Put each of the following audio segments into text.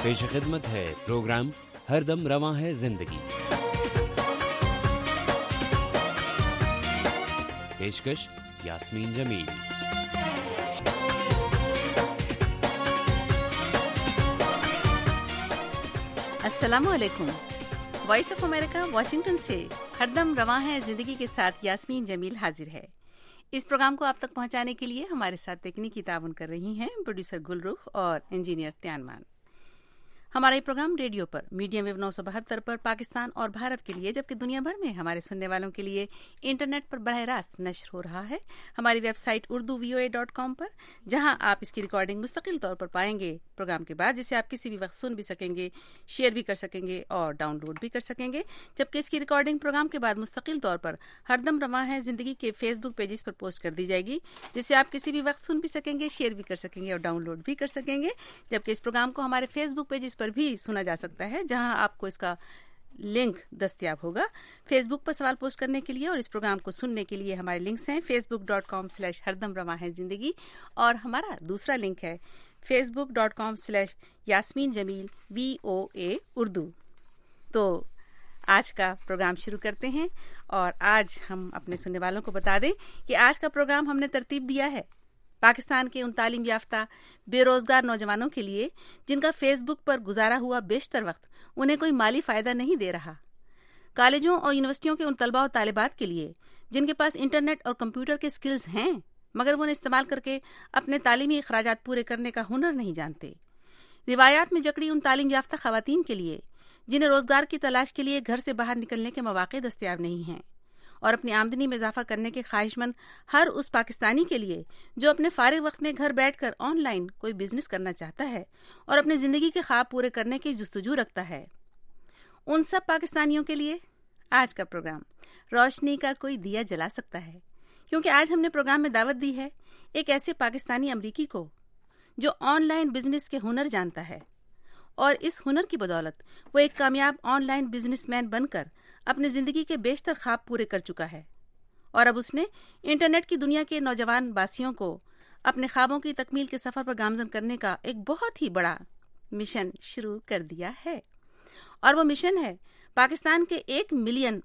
پیش خدمت ہے پروگرام ہر دم رواں ہے زندگی. پیشکش یاسمین جمیل. السلام علیکم. وائس آف امریکہ واشنگٹن سے ہر دم رواں ہے زندگی کے ساتھ یاسمین جمیل حاضر ہے. اس پروگرام کو آپ تک پہنچانے کے لیے ہمارے ساتھ تکنیکی تعاون کر رہی ہیں پروڈیوسر گل رخ اور انجینئر تیانمان. ہمارا یہ پروگرام ریڈیو پر میڈیم ویو 972 پر پاکستان اور بھارت کے لیے، جبکہ دنیا بھر میں ہمارے سننے والوں کے لیے انٹرنیٹ پر براہ راست نشر ہو رہا ہے ہماری ویب سائٹ urduvoa.com پر، جہاں آپ اس کی ریکارڈنگ مستقل طور پر پائیں گے پروگرام کے بعد، جسے آپ کسی بھی وقت سن بھی سکیں گے، شیئر بھی کر سکیں گے اور ڈاؤن لوڈ بھی کر سکیں گے. جبکہ اس کی ریکارڈنگ پروگرام کے بعد مستقل طور پر ہر دم رواں ہے زندگی کے فیس بک پیجز پر پوسٹ کر دی جائے گی، جسے آپ کسی بھی وقت سن بھی سکیں گے، شیئر بھی کر سکیں گے اور ڈاؤن لوڈ بھی کر سکیں گے. جبکہ اس پروگرام کو ہمارے فیس بک پیجز پر بھی سنا جا سکتا ہے، جہاں آپ کو اس کا لنک دستیاب ہوگا. فیس بک پر سوال پوسٹ کرنے کے لیے اور اس پروگرام کو سننے کے لیے ہمارے لنکس ہیں facebook.com/ہردم رواں ہے زندگی، اور ہمارا دوسرا لنک ہے facebook.com/یاسمین جمیل VOA اردو. تو آج کا پروگرام شروع کرتے ہیں، اور آج ہم اپنے سننے والوں کو بتا دیں کہ آج کا پروگرام ہم نے ترتیب دیا ہے پاکستان کے ان تعلیم یافتہ بے روزگار نوجوانوں کے لیے جن کا فیس بک پر گزارا ہوا بیشتر وقت انہیں کوئی مالی فائدہ نہیں دے رہا، کالجوں اور یونیورسٹیوں کے ان طلباء و طالبات کے لیے جن کے پاس انٹرنیٹ اور کمپیوٹر کے سکلز ہیں مگر وہ انہیں استعمال کر کے اپنے تعلیمی اخراجات پورے کرنے کا ہنر نہیں جانتے، روایات میں جکڑی ان تعلیم یافتہ خواتین کے لیے جنہیں روزگار کی تلاش کے لیے گھر سے باہر نکلنے کے مواقع دستیاب نہیں ہیں، اور اپنی آمدنی میں اضافہ کرنے کے خواہش مند ہر اس پاکستانی کے لیے جو اپنے فارغ وقت میں گھر بیٹھ کر آن لائن کوئی بزنس کرنا چاہتا ہے اور اپنی زندگی کے خواب پورے کرنے کی جستجو رکھتا ہے. ان سب پاکستانیوں کے لیے آج کا پروگرام روشنی کا کوئی دیا جلا سکتا ہے، کیونکہ آج ہم نے پروگرام میں دعوت دی ہے ایک ایسے پاکستانی امریکی کو جو آن لائن بزنس کے ہنر جانتا ہے، اور اس ہنر کی بدولت وہ ایک کامیاب آن لائن بزنس مین بن کر اپنی زندگی کے بیشتر خواب پورے کر چکا ہے، اور اب اس نے انٹرنیٹ کی دنیا کے نوجوان باسیوں کو اپنے خوابوں کی تکمیل کے سفر پر گامزن کرنے کا ایک بہت ہی بڑا مشن شروع کر دیا ہے. اور وہ مشن ہے پاکستان کے 1 ملین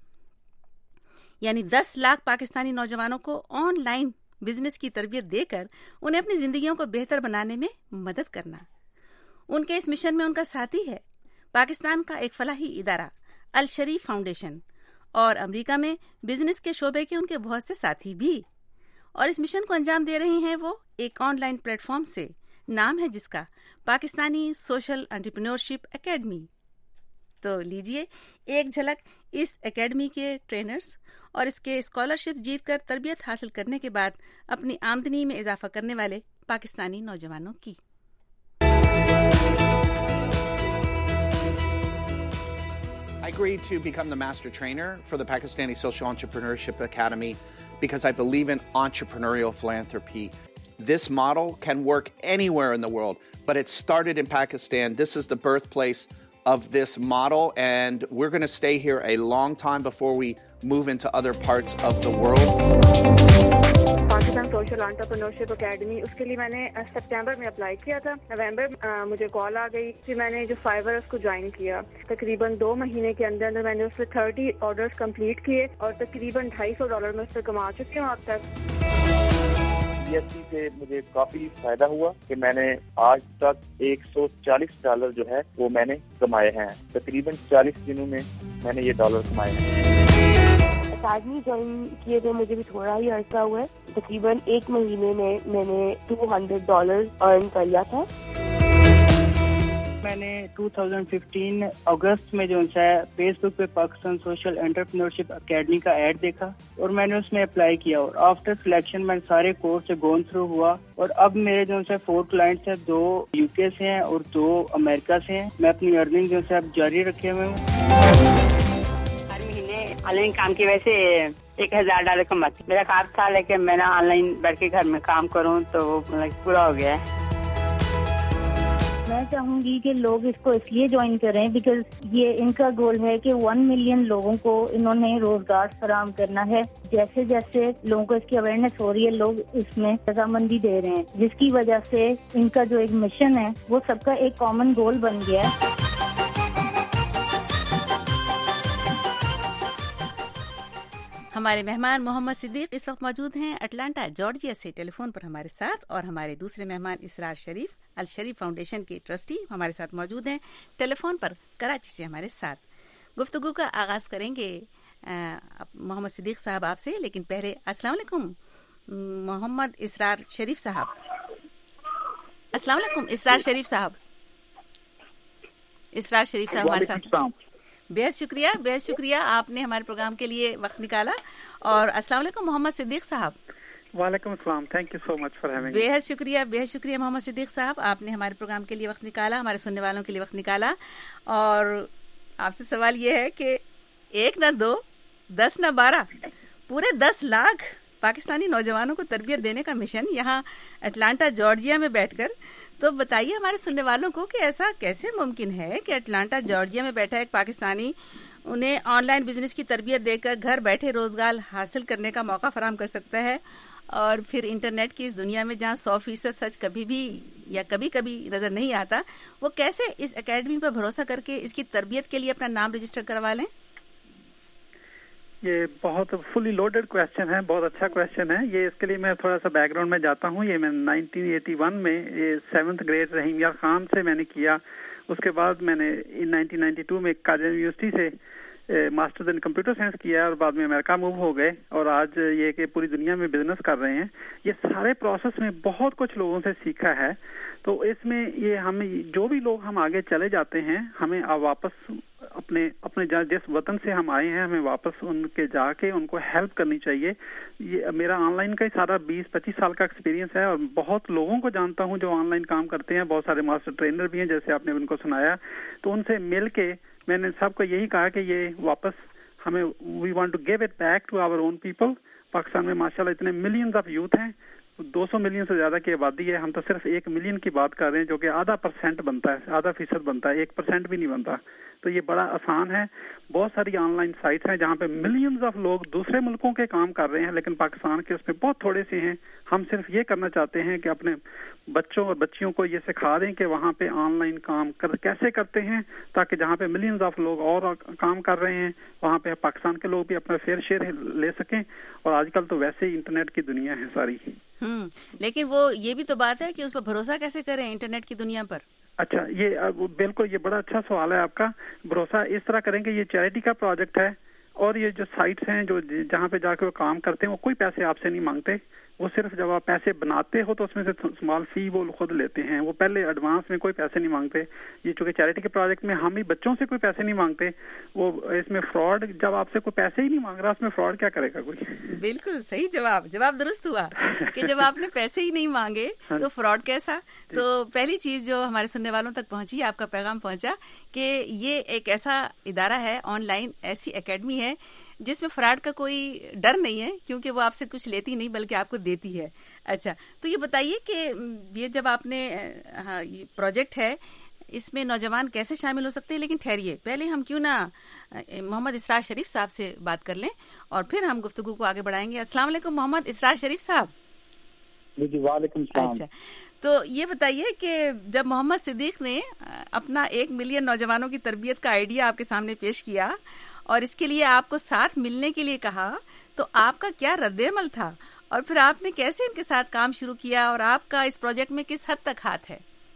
یعنی 10 لاکھ پاکستانی نوجوانوں کو آن لائن بزنس کی تربیت دے کر انہیں اپنی زندگیوں کو بہتر بنانے میں مدد کرنا. ان کے اس مشن میں ان کا ساتھی ہے پاکستان کا ایک فلاحی ادارہ الشریف فاؤنڈیشن، اور امریکہ میں بزنس کے شعبے کے ان کے بہت سے ساتھی بھی، اور اس مشن کو انجام دے رہے ہیں وہ ایک آن لائن پلیٹ فارم سے، نام ہے جس کا پاکستانی سوشل انٹرپرینیورشپ اکیڈمی. تو لیجئے ایک جھلک اس اکیڈمی کے ٹرینرز اور اس کے اسکالرشپ جیت کر تربیت حاصل کرنے کے بعد اپنی آمدنی میں اضافہ کرنے والے پاکستانی نوجوانوں کی. I agreed to become the master trainer for the Pakistani Social Entrepreneurship Academy because I believe in entrepreneurial philanthropy. This model can work anywhere in the world, but it started in Pakistan. This is the birthplace of this model, and we're going to stay here a long time before we move into other parts of the world. Pakistan social entrepreneurship academy, اس کے لیے میں نے September میں apply کیا تھا. نومبر مجھے کال آ گئی، پھر میں نے جو فائیور اس کو جوائن کیا. تقریباً 2 مہینے کے اندر میں نے اس سے 30 آرڈرز کمپلیٹ کیے اور تقریباً $250 میں اس سے کما چکی ہوں اب تک. GST سے مجھے کافی فائدہ ہوا کہ میں نے آج تک $140 جو ہے وہ میں نے کمائے ہیں. تقریباً 40 دنوں میں نے یہ ڈالر کمائے ہیں. اکیڈمی جوائن کیے ہوئے مجھے بھی تھوڑا ہی عرصہ ہوا ہے، تقریباً 1 مہینے میں نے $200 ارن کر لیا تھا. میں نے 2015 اگست میں جو ہے فیس بک پہ پاکستان سوشل انٹرپرینورشپ اکیڈمی کا ایڈ دیکھا اور میں نے اس میں اپلائی کیا، اور آفٹر سلیکشن میں سارے کورس سے گون تھرو ہوا، اور اب میرے جو ہے 4 کلائنٹس ہیں، 2 UK سے ہیں اور 2 امریکہ سے ہیں. میں اپنی ارننگ جو ہے اب جاری رکھے ہوئے ہوں. ہر مہینے آن لائن کام کی وجہ سے $1000 کماتی. میرا خواب تھا لیکن میں نے آن لائن بیٹھ کے گھر میں کام کروں تو وہ پورا ہو گیا ہے. میں میں چاہوں گی کہ لوگ اس کو اس لیے جوائن کریں بیکاز یہ ان کا گول ہے کہ 1 ملین لوگوں کو انہوں نے روزگار فراہم کرنا ہے. جیسے جیسے لوگوں کو اس کی اویئرنیس ہو رہی ہے لوگ اس میں رضامندی دے رہے ہیں, جس کی وجہ سے ان کا جو ایک مشن ہے وہ سب کا ایک کامن گول بن گیا ہے. ہمارے مہمان محمد صدیق اس وقت موجود ہیں اٹلانٹا جارجیا سے ٹیلی فون پر ہمارے ساتھ, اور ہمارے دوسرے مہمان اسرار شریف الشریف فاؤنڈیشن کے ٹرسٹی ہمارے ساتھ موجود ہیں ٹیلی فون پر کراچی سے ہمارے ساتھ. گفتگو کا آغاز کریں گے محمد صدیق صاحب آپ سے, لیکن پہلے السلام علیکم محمد اسرار شریف صاحب. السلام علیکم اسرار شریف صاحب. اسرار شریف صاحب ہمارے ساتھ. بہت شکریہ آپ نے ہمارے پروگرام کے لیے وقت نکالا. اور السلام علیکم محمد صدیق صاحب. وعلیکم السلام, thank you so much for having. بہت شکریہ محمد صدیق صاحب, آپ نے ہمارے پروگرام کے لیے وقت نکالا, ہمارے سننے والوں کے لیے وقت نکالا. اور آپ سے سوال یہ ہے کہ 1 نہ 2 10 نہ 12 پورے 10 لاکھ پاکستانی نوجوانوں کو تربیت دینے کا مشن یہاں اٹلانٹا جارجیا میں بیٹھ کر. تو بتائیے ہمارے سننے والوں کو کہ ایسا کیسے ممکن ہے کہ اٹلانٹا جارجیا میں بیٹھا ایک پاکستانی انہیں آن لائن بزنس کی تربیت دے کر گھر بیٹھے روزگار حاصل کرنے کا موقع فراہم کر سکتا ہے, اور پھر انٹرنیٹ کی اس دنیا میں جہاں 100% سچ کبھی بھی یا کبھی کبھی نظر نہیں آتا, وہ کیسے اس اکیڈمی پر بھروسہ کر کے اس کی تربیت کے لیے اپنا نام رجسٹر کروا لیں؟ یہ بہت فلی لوڈڈ کویشچن ہے, بہت اچھا کویشچن ہے یہ. اس کے لیے میں تھوڑا سا بیک گراؤنڈ میں جاتا ہوں. یہ میں 1981 میں یہ 7th گریڈ رحیم یار خان سے میں نے کیا. اس کے بعد میں نے 1992 میں کاجن یونیورسٹی سے ماسٹرز ان کمپیوٹر سائنس کیا, اور بعد میں امریکہ موو ہو گئے, اور آج یہ کہ پوری دنیا میں بزنس کر رہے ہیں. یہ سارے پروسیس میں بہت کچھ لوگوں سے سیکھا ہے. تو اس میں یہ ہم جو بھی لوگ ہم آگے چلے جاتے ہیں, ہمیں واپس اپنے جس وطن سے ہم آئے ہیں, ہمیں واپس ان کے جا کے ان کو ہیلپ کرنی چاہیے. یہ میرا آن لائن کا ہی سارا 20-25 سال کا ایکسپیرینس ہے, اور بہت لوگوں کو جانتا ہوں جو آن لائن کام کرتے ہیں. بہت سارے ماسٹر ٹرینر بھی ہیں جیسے آپ نے ان کو سنایا. تو ان سے مل کے میں نے سب کو یہی کہا کہ یہ واپس ہمیں we want to give it back to our own people. Pakistan میں ماشاءاللہ اتنے ملینز آف یوتھ ہیں, 200 ملین سے زیادہ کی آبادی ہے. ہم تو صرف 1 ملین کی بات کر رہے ہیں, جو کہ %0.5 بنتا ہے, %0.5 بنتا ہے, 1% بھی نہیں بنتا. تو یہ بڑا آسان ہے. بہت ساری آن لائن سائٹس ہیں جہاں پہ ملینز آف لوگ دوسرے ملکوں کے کام کر رہے ہیں, لیکن پاکستان کے اس میں بہت تھوڑے سے ہیں. ہم صرف یہ کرنا چاہتے ہیں کہ اپنے بچوں اور بچیوں کو یہ سکھا دیں کہ وہاں پہ آن لائن کام کیسے کرتے ہیں, تاکہ جہاں پہ ملینز آف لوگ اور کام کر رہے ہیں وہاں پہ پاکستان کے لوگ بھی اپنا فیئر شیئر لے سکیں. اور آج کل تو ویسے ہی انٹرنیٹ کی دنیا ہے ساری. لیکن وہ یہ بھی تو بات ہے کہ اس پر بھروسہ کیسے کریں انٹرنیٹ کی دنیا پر؟ اچھا, یہ بالکل یہ بڑا اچھا سوال ہے آپ کا. بھروسہ اس طرح کریں کہ یہ چیریٹی کا پروجیکٹ ہے, اور یہ جو سائٹس ہیں جو جہاں پہ جا کے وہ کام کرتے ہیں وہ کوئی پیسے آپ سے نہیں مانگتے. وہ صرف جب آپ پیسے بناتے ہو تو اس میں سے اسمال فی وہ خود لیتے ہیں. وہ پہلے ایڈوانس میں کوئی پیسے نہیں مانگتے. یہ چونکہ چیریٹی کے پروجیکٹ میں ہم ہی بچوں سے کوئی پیسے نہیں مانگتے. وہ اس میں فراڈ, جب آپ سے کوئی پیسے ہی نہیں مانگ رہا اس میں فراڈ کیا کرے گا کوئی؟ بالکل صحیح جواب درست ہوا کہ جب آپ نے پیسے ہی نہیں مانگے تو فراڈ کیسا. تو پہلی چیز جو ہمارے سننے والوں تک پہنچی, آپ کا پیغام پہنچا کہ یہ ایک ایسا ادارہ ہے, آن لائن ایسی اکیڈمی ہے جس میں فراڈ کا کوئی ڈر نہیں ہے, کیونکہ وہ آپ سے کچھ لیتی نہیں بلکہ آپ کو دیتی ہے. اچھا, تو یہ بتائیے کہ یہ جب آپ نے یہ پروجیکٹ ہے اس میں نوجوان کیسے شامل ہو سکتے ہیں؟ لیکن ٹھہریے, پہلے ہم کیوں نہ محمد اسرار شریف صاحب سے بات کر لیں اور پھر ہم گفتگو کو آگے بڑھائیں گے. السلام علیکم محمد اسرار شریف صاحب. جی وعلیکم السلام. اچھا, تو یہ بتائیے کہ جب محمد صدیق نے اپنا 1 ملین نوجوانوں کی تربیت کا آئیڈیا آپ کے سامنے پیش کیا اور اس کے لیے آپ کو ساتھ ملنے کے لیے کہا, تو آپ کا کیا رد عمل تھا, اور پھر آپ نے کیسے ان کے ساتھ کام شروع کیا, اور آپ کا اس پروجیکٹ میں کس حد تک ہاتھ ہے؟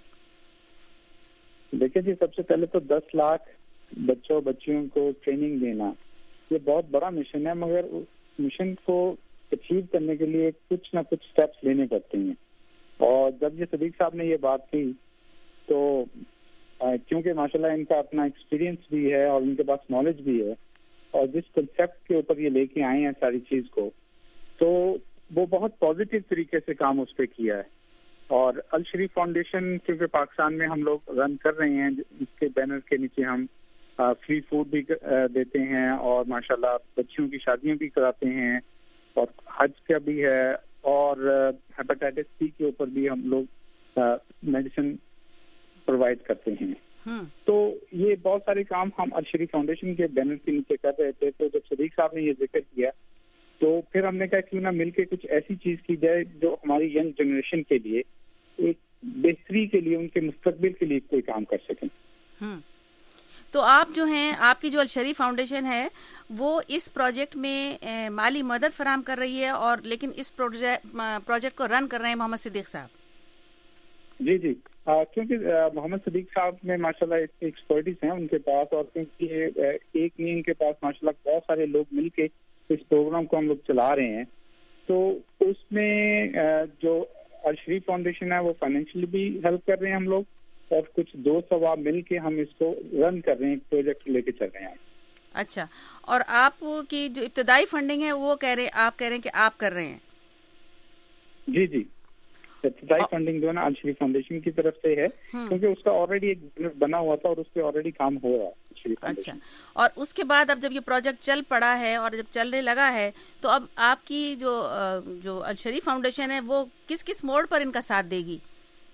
دیکھیں جی, سب سے پہلے تو 10 لاکھ بچوں بچیوں کو ٹریننگ دینا یہ بہت بڑا مشن ہے, مگر اس مشن کو اچیو کرنے کے لیے کچھ نہ کچھ سٹیپس لینے پڑتے ہیں. اور جب یہ صدیق صاحب نے یہ بات کی تو کیونکہ ماشاءاللہ ان کا اپنا ایکسپیرینس بھی ہے اور ان کے پاس نالج بھی ہے, اور جس کنسیپٹ کے اوپر یہ لے کے آئے ہیں ساری چیز کو, تو وہ بہت پازیٹیو طریقے سے کام اس پہ کیا ہے. اور الشریف فاؤنڈیشن کیونکہ پاکستان میں ہم لوگ رن کر رہے ہیں, اس کے بینر کے نیچے ہم فری فوڈ بھی دیتے ہیں, اور ماشاءاللہ بچیوں کی شادیاں بھی کراتے ہیں, اور حج کا بھی ہے, اور ہیپاٹائٹس سی کے اوپر بھی ہم لوگ میڈیسن پرووائڈ کرتے ہیں. تو یہ بہت سارے کام ہم الشریف فاؤنڈیشن کے بینر کے نیچے کر رہے تھے. تو جب صدیق صاحب نے یہ ذکر کیا تو پھر ہم نے کہا کیوں نہ مل کے کچھ ایسی چیز کی جائے جو ہماری ینگ جنریشن کے لیے ایک بہتری کے لیے، ان کے مستقبل کے لیے کوئی کام کر سکیں. تو آپ جو ہیں، آپ کی جو الشریف فاؤنڈیشن ہے وہ اس پروجیکٹ میں مالی مدد فراہم کر رہی ہے، اور لیکن اس پروجیکٹ کو رن کر رہے ہیں محمد صدیق صاحب. جی کیونکہ محمد صدیق صاحب میں ماشاءاللہ ایکسپرٹیز ہیں ان کے پاس، اور کیونکہ ایک نہیں ان کے پاس ماشاءاللہ بہت سارے لوگ مل کے اس پروگرام کو ہم لوگ چلا رہے ہیں. تو اس میں جو الشریف فاؤنڈیشن ہے وہ فائنینشلی بھی ہیلپ کر رہے ہیں ہم لوگ، اور کچھ دوست اب مل کے ہم اس کو رن کر رہے ہیں، پروجیکٹ لے کے چل رہے ہیں. اچھا، اور آپ کی جو ابتدائی فنڈنگ ہے وہ آپ کہہ رہے ہیں کہ آپ کر رہے ہیں؟ جی ابتدائی فنڈنگ جو ہے نا الشریف فاؤنڈیشن کی طرف سے ہے، کیونکہ اس کا آلریڈی ایک بزنس بنا ہوا تھا اور اس پہ آلریڈی کام ہو رہا ہے. اچھا، اور اس کے بعد اب جب یہ پروجیکٹ چل پڑا ہے اور جب چلنے لگا ہے تو اب آپ کی جو الشریف فاؤنڈیشن ہے وہ کس موڑ پر ان کا ساتھ دے گی؟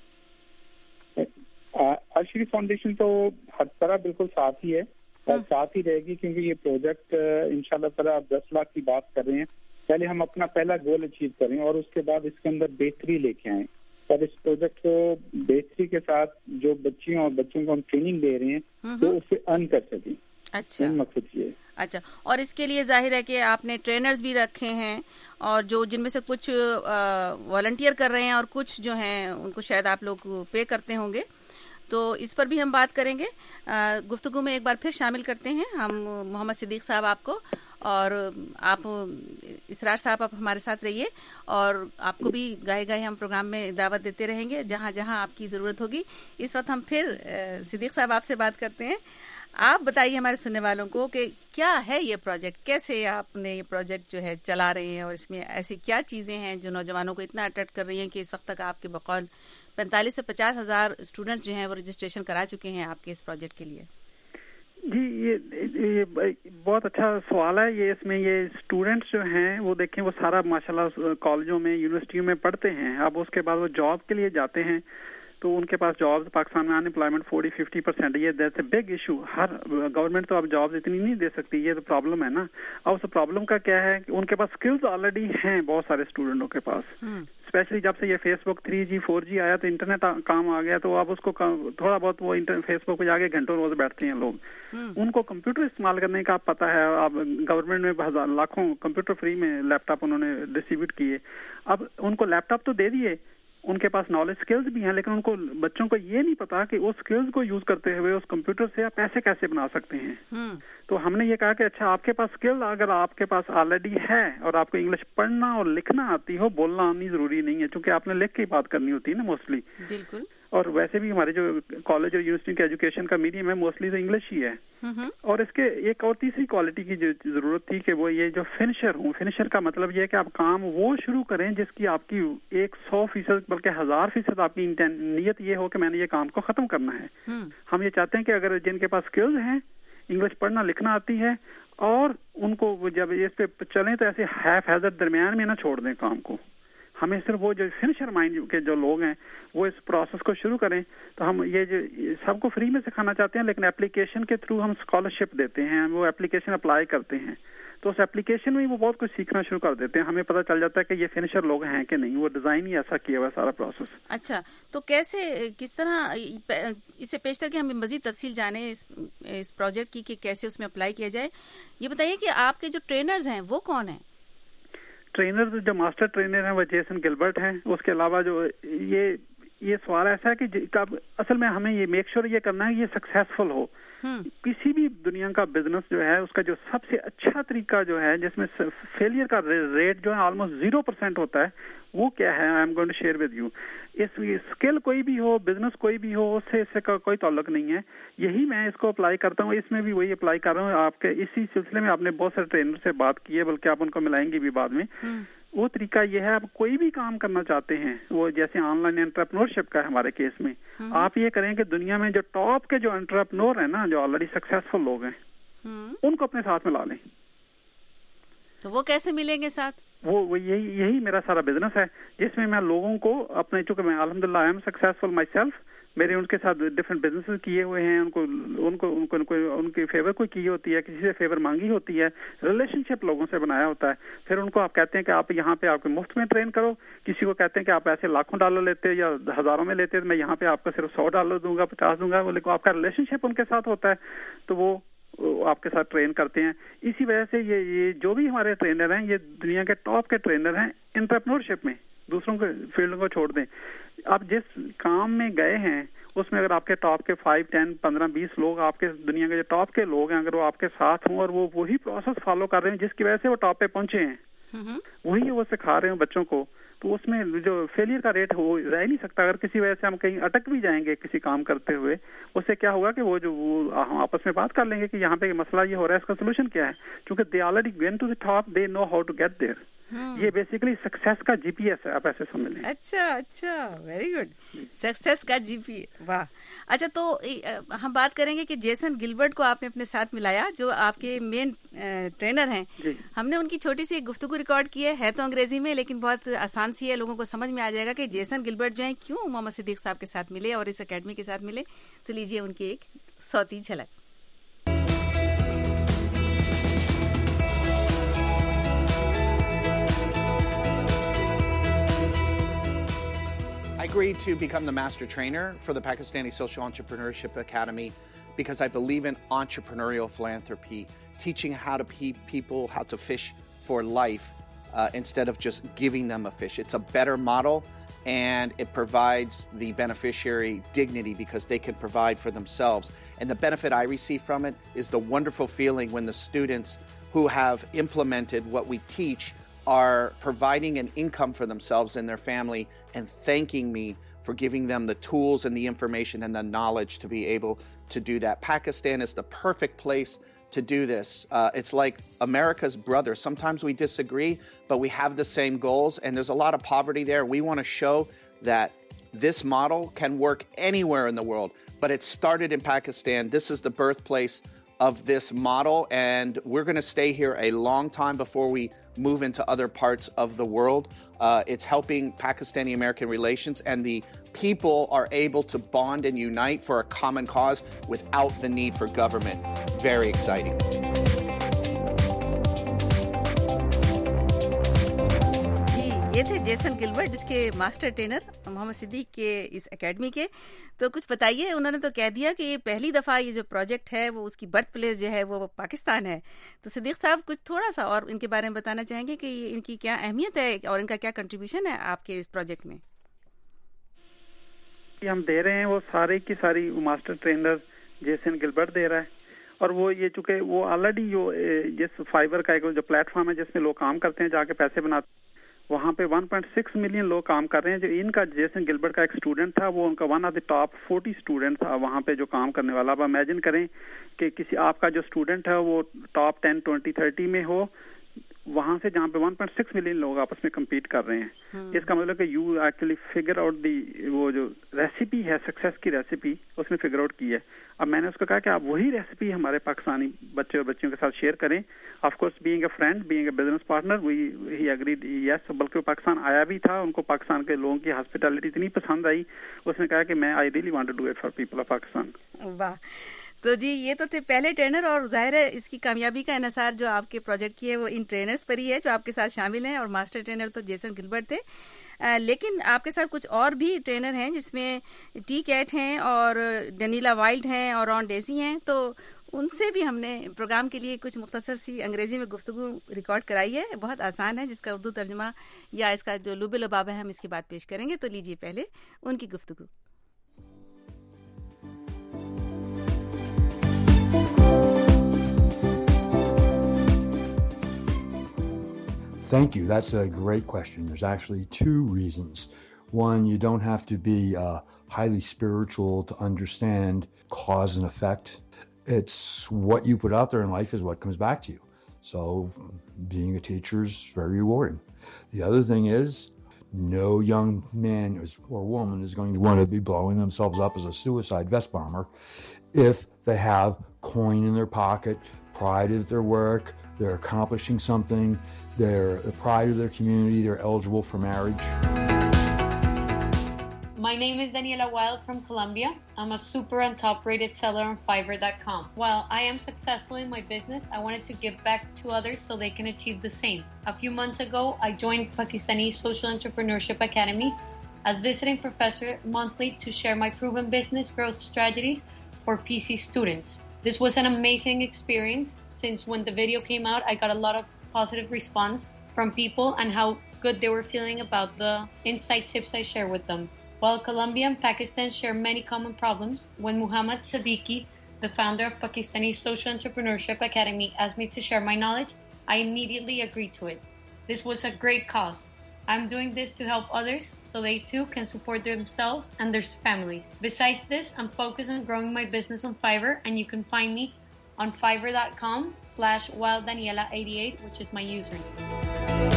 الشریف فاؤنڈیشن تو ہر طرح بالکل ساتھ ہی ہے اور ساتھ ہی رہے گی، کیونکہ یہ پروجیکٹ انشاءاللہ تعالی آپ 10 لاکھ کی بات کر رہے ہیں. پہلے ہم اپنا پہلا گول اچیو کریں اور اس کے بعد اس کے اندر بہتری لے کے آئیں، اور اس پروجیکٹ کو بہتری کے ساتھ جو بچیوں اور بچوں کو ہم ٹریننگ دے رہے ہیں تو اس سے ارن کر سکیں. اچھا، مقصد یہ ہے. اچھا، اور اس کے لیے ظاہر ہے کہ آپ نے ٹرینرز بھی رکھے ہیں، اور جن میں سے کچھ والنٹیئر کر رہے ہیں اور کچھ جو ہیں ان کو شاید آپ لوگ پے کرتے ہوں گے. تو اس پر بھی ہم بات کریں گے. گفتگو میں ایک بار پھر شامل کرتے ہیں ہم محمد صدیق صاحب آپ کو، اور آپ اسرار صاحب آپ ہمارے ساتھ رہیے، اور آپ کو بھی گاہے گاہے ہم پروگرام میں دعوت دیتے رہیں گے جہاں جہاں آپ کی ضرورت ہوگی. اس وقت ہم پھر صدیق صاحب آپ سے بات کرتے ہیں. آپ بتائیے ہمارے سننے والوں کو کہ کیا ہے یہ پروجیکٹ، کیسے آپ نے یہ پروجیکٹ جو ہے چلا رہے ہیں، اور اس میں ایسی کیا چیزیں ہیں جو نوجوانوں کو اتنا اٹریکٹ کر رہی ہیں کہ اس وقت تک آپ کے بقول 45 سے 50 ہزار اسٹوڈنٹس جو ہیں وہ رجسٹریشن کرا چکے ہیں آپ کے اس پروجیکٹ کے لیے. جی یہ بہت اچھا سوال ہے. یہ اس میں یہ اسٹوڈینٹس جو ہیں وہ دیکھیں وہ سارا ماشاءاللہ کالجوں میں یونیورسٹیوں میں پڑھتے ہیں. اب اس کے بعد وہ جاب کے لیے جاتے ہیں تو ان کے پاس جابز، پاکستان میں ان امپلائمنٹ 40-50%. یہ دیٹس اے بگ ایشو. ہر گورنمنٹ تو اب جابز اتنی نہیں دے سکتی، یہ تو پرابلم ہے نا. اب اس پرابلم کا کیا ہے کہ ان کے پاس اسکلز آلریڈی ہیں بہت سارے اسٹوڈنٹوں کے پاس، اسپیشلی جب سے یہ فیس بک 3G 4G آیا تو انٹرنیٹ کام آ گیا، تو اب اس کو تھوڑا بہت وہ فیس بک پہ جا کے گھنٹوں روز بیٹھتے ہیں لوگ. ان کو کمپیوٹر استعمال کرنے کا پتہ ہے. اب گورنمنٹ میں لاکھوں کمپیوٹر فری میں لیپ ٹاپ انہوں نے ڈسٹریبیوٹ کیے. اب ان کو لیپ ٹاپ تو دے دیے، ان کے پاس نالج اسکلز بھی ہیں، لیکن ان کو بچوں کو یہ نہیں پتا کہ اس اسکلز کو یوز کرتے ہوئے اس کمپیوٹر سے آپ پیسے کیسے بنا سکتے ہیں. تو ہم نے یہ کہا کہ اچھا آپ کے پاس اسکل اگر آپ کے پاس آلریڈی ہے اور آپ کو انگلش پڑھنا اور لکھنا آتی ہو، بولنا آنی ضروری نہیں ہے، چونکہ آپ نے لکھ کے بات کرنی ہوتی ہے نا موسٹلی. بالکل. اور ویسے بھی ہمارے جو کالج اور یونیورسٹی کے ایجوکیشن کا میڈیم ہے موسٹلی تو انگلش ہی ہے. اور اس کے ایک اور تیسری کوالٹی کی جو ضرورت تھی کہ وہ یہ جو فنشر ہوں. فنشر کا مطلب یہ ہے کہ آپ کام وہ شروع کریں جس کی آپ کی 100% بلکہ 1000% آپ کی نیت یہ ہو کہ میں نے یہ کام کو ختم کرنا ہے. ہم یہ چاہتے ہیں کہ اگر جن کے پاس اسکلز ہیں، انگلش پڑھنا لکھنا آتی ہے، اور ان کو جب اس پہ چلیں تو ایسے ہیف ہیزر درمیان میں نہ چھوڑ دیں کام کو. ہمیں صرف وہ جو فنشر مائنڈ کے جو لوگ ہیں وہ اس پروسیس کو شروع کریں. تو ہم یہ جو سب کو فری میں سکھانا چاہتے ہیں، لیکن اپلیکیشن کے تھرو ہم اسکالرشپ دیتے ہیں. وہ اپلیکیشن اپلائی کرتے ہیں تو اس اپلیکیشن میں وہ بہت کچھ سیکھنا شروع کر دیتے ہیں. ہمیں پتہ چل جاتا ہے کہ یہ فنشر لوگ ہیں کہ نہیں. وہ ڈیزائن ہی ایسا کیا ہوا ہے سارا پروسیس. اچھا، تو کس طرح اسے پیشتر کے ہم مزید تفصیل جانیں اس پروجیکٹ کی کہ کیسے اس میں اپلائی کیا جائے. یہ بتائیے کہ آپ کے جو ٹرینرز ہیں وہ کون ہیں؟ ٹرینر جو ماسٹر ٹرینر ہیں وہ جیسن گلبرٹ ہیں. اس کے علاوہ جو یہ سوال ایسا ہے کہ اصل میں ہمیں یہ میک شور یہ کرنا ہے یہ سکسیسفل ہو. کسی بھی دنیا کا بزنس جو ہے اس کا جو سب سے اچھا طریقہ جو ہے جس میں فیلئر کا ریٹ جو ہے آلموسٹ 0% ہوتا ہے، وہ کیا ہے؟ I am going to share with you. اس اسکل کوئی بھی ہو، بزنس کوئی بھی ہو، اس سے کوئی تعلق نہیں ہے. یہی میں اس کو اپلائی کرتا ہوں. اس میں بھی وہی اپلائی کر رہا ہوں. آپ کے اسی سلسلے میں آپ نے بہت سارے ٹرینر سے بات کی ہے، بلکہ آپ ان کو ملائیں گے بھی بعد میں. وہ طریقہ یہ ہے، آپ کوئی بھی کام کرنا چاہتے ہیں، وہ جیسے آن لائن انٹرپرینورشپ کا ہے ہمارے کیس میں، آپ یہ کریں کہ دنیا میں جو ٹاپ کے جو انٹرپرینور ہیں نا، جو آلریڈی سکسیسفل لوگ ہیں، ان کو اپنے ساتھ ملا لیں. تو وہ کیسے ملیں گے ساتھ؟ वो यही मेरा सारा बिजनेस है, जिसमें मैं लोगों को अपने, चूंकि मैं अल्हम्दुलिल्लाह I am successful myself, मेरे उनके साथ डिफरेंट बिजनेसेस किए हुए हैं, उनको उनकी फेवर कोई की होती है, किसी से फेवर मांगी होती है, रिलेशनशिप लोगों से बनाया होता है, फिर उनको आप कहते हैं कि आप यहाँ पे आपको मुफ्त में ट्रेन करो, किसी को कहते हैं कि आप ऐसे लाखों डॉलर लेते या हजारों में लेते, मैं यहाँ पे आपको सिर्फ $100 दूंगा, 50 दूंगा, लेकिन आपका रिलेशनशिप उनके साथ होता है तो वो आपके साथ ट्रेन करते हैं। इसी वजह से ये जो भी हमारे ट्रेनर हैं, ये दुनिया के टॉप के ट्रेनर हैं एंटरप्रेन्योरशिप में। दूसरों के फील्ड को छोड़ दें, आप जिस काम में गए हैं उसमें अगर आपके टॉप के 5, 10, 15, 20 लोग, आपके दुनिया के जो टॉप के लोग हैं, अगर वो आपके साथ हों और वो वही प्रोसेस फॉलो कर रहे हैं जिसकी वजह से वो टॉप पे पहुंचे हैं, वही वो सिखा रहे हैं बच्चों को, तो उसमें जो फेलियर का रेट वो रह नहीं सकता। अगर किसी वजह से हम कहीं अटक भी जाएंगे किसी काम करते हुए, उससे क्या होगा कि वो हम आपस में बात कर लेंगे कि यहाँ पे मसला ये हो रहा है, इसका सोल्यूशन क्या है, क्योंकि they already went to the top, they know how to get there. ये बेसिकली सक्सेस का जीपीएस है, आप ऐसे समझ लें। अच्छा, वेरी गुड, सक्सेस का जीपीएस, वाह। अच्छा, तो हम बात करेंगे कि जेसन गिलबर्ट को आपने अपने साथ मिलाया, जो आपके मेन ट्रेनर हैं। हमने उनकी छोटी सी एक गुफ्तगू रिकॉर्ड की है तो अंग्रेजी में, लेकिन बहुत आसान सी है, लोगों को समझ में आ जाएगा कि जेसन गिलबर्ट जो है क्यों मोहम्मद सिद्दीक साहब के साथ मिले और इस एकेडमी के साथ मिले। तो लीजिए उनकी एक सौती झलक। I agreed to become the master trainer for the Pakistani Social Entrepreneurship Academy because I believe in entrepreneurial philanthropy, teaching how to people how to fish for life instead of just giving them a fish. It's a better model, and it provides the beneficiary dignity because they can provide for themselves. And the benefit I receive from it is the wonderful feeling when the students who have implemented what we teach are providing an income for themselves and their family and thanking me for giving them the tools and the information and the knowledge to be able to do that. Pakistan is the perfect place to do this. It's like America's brother. Sometimes we disagree, but we have the same goals, and there's a lot of poverty there. We want to show that this model can work anywhere in the world, but it started in Pakistan. This is the birthplace of this model, and we're going to stay here a long time before we move into other parts of the world. It's helping Pakistani-American relations, and the people are able to bond and unite for a common cause without the need for government. Very exciting. ये थे Jason Gilbert, जिसके master trainer Mohammad Siddique के इस academy के। तो कुछ बताइए, उन्होंने तो कह दिया कि ये पहली दफ़ा ये जो प्रोजेक्ट है वो उसकी बर्थ प्लेस जो है वो पाकिस्तान है। तो सिद्दीक साहब कुछ थोड़ा सा और इनके बारे में बताना चाहेंगे कि इनकी क्या अहमियत है और इनका क्या कंट्रीब्यूशन है आपके इस प्रोजेक्ट में? हम दे रहे हैं वो सारे की सारी मास्टर ट्रेनर जेसन गिलबर्ट दे रहा है, और वो ये चूंकि वो ऑलरेडी जिस फाइबर का एक जो प्लेटफॉर्म है जिसमें लोग काम करते हैं, जाके पैसे बनाते, वहाँ पे 1.6 मिलियन लोग काम कर रहे हैं। जो इनका जेसन गिलबर्ट का एक स्टूडेंट था, वो उनका one of the top 40 student था वहाँ पे जो काम करने वाला। अब इमेजिन करें कि किसी आपका जो स्टूडेंट है वो टॉप 10, 20, 30 में हो, वहां से जहाँ पे 1.6 मिलियन लोग आपस में compete कर रहे हैं। इसका मतलब कि you actually figure out the वो जो रेसिपी है सक्सेस की रेसिपी उसने फिगर आउट की है। अब मैंने उसको कहा कि आप वही रेसिपी हमारे पाकिस्तानी बच्चे और बच्चियों के साथ शेयर करें। Of course being a friend, being a business partner, he agreed yes. बल्कि वो पाकिस्तान आया भी था, उनको पाकिस्तान के लोगों की हॉस्पिटैलिटी इतनी पसंद आई, उसने कहा कि मैं I really want to do it for people of Pakistan. वाह। तो जी ये तो थे पहले ट्रेनर, और जाहिर है इसकी कामयाबी का इन्हिसार जो आपके प्रोजेक्ट की है वो इन ट्रेनर्स पर ही है जो आपके साथ शामिल हैं, और मास्टर ट्रेनर तो जेसन गिलबर्ट थे। लेकिन आपके साथ कुछ और भी ट्रेनर हैं जिसमें टी कैट हैं और डनीला वाइल्ड हैं और रॉन डेजी हैं। तो उनसे भी हमने प्रोग्राम के लिए कुछ मुख्तसर सी अंग्रेजी में गुफ्तगू रिकॉर्ड कराई है, बहुत आसान है, जिसका उर्दू तर्जुमा या इसका जो लुबे लुबाब है हम इसके बाद पेश करेंगे। तो लीजिए पहले उनकी गुफ्तगू। Thank you. That's a great question. There's actually two reasons. One, you don't have to be highly spiritual to understand cause and effect. It's what you put out there in life is what comes back to you. So being a teacher is very rewarding. The other thing is, no young man or woman is going to want to be blowing themselves up as a suicide vest bomber if they have coin in their pocket, pride of their work, they're accomplishing something, they're the pride of their community, they're eligible for marriage. My name is Daniela Wild from Colombia. I'm a super and top-rated seller on Fiverr.com. While I am successful in my business, I wanted to give back to others so they can achieve the same. A few months ago, I joined Pakistani Social Entrepreneurship Academy as visiting professor monthly to share my proven business growth strategies for PC students. This was an amazing experience since when the video came out, I got a lot of positive response from people and how good they were feeling about the insight tips I share with them. While Colombia and Pakistan share many common problems, when Muhammad Siddiqui, the founder of Pakistani Social Entrepreneurship Academy, asked me to share my knowledge, I immediately agreed to it. This was a great cause. I'm doing this to help others so they too can support themselves and their families. Besides this, I'm focused on growing my business on Fiverr, and you can find me on Fiverr.com/WildDaniela88, which is my username.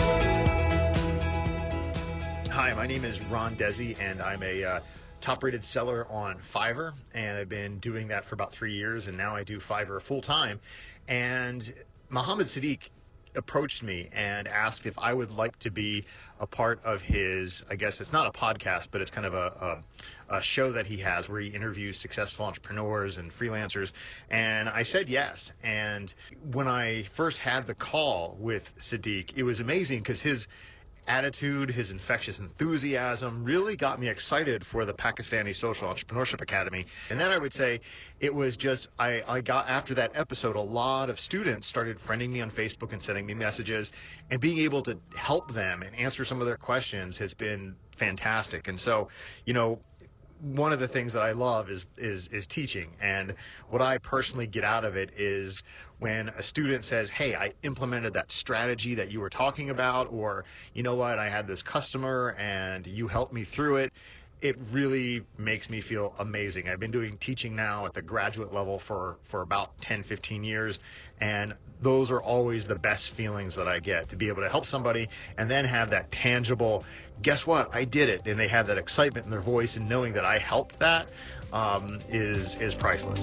Hi, my name is Ron Desi, and I'm a top-rated seller on Fiverr, and I've been doing that for about 3 years, and now I do Fiverr full-time. And Muhammad Siddiq approached me and asked if I would like to be a part of his, I guess it's not a podcast, but it's kind of a show that he has where he interviews successful entrepreneurs and freelancers. And I said yes. And when I first had the call with Siddiq, it was amazing because his attitude, his infectious enthusiasm really got me excited for the Pakistani Social Entrepreneurship Academy. And then I would say it was just, I got, after that episode, a lot of students started friending me on Facebook and sending me messages, and being able to help them and answer some of their questions has been fantastic. And so, you know, one of the things that I love is teaching, and what I personally get out of it is when a student says, hey, I implemented that strategy that you were talking about, or you know what, I had this customer and you helped me through it. It really makes me feel amazing. I've been doing teaching now at the graduate level for about 10-15 years, and those are always the best feelings that I get, to be able to help somebody and then have that tangible, guess what, I did it, and they have that excitement in their voice, and knowing that I helped that is priceless.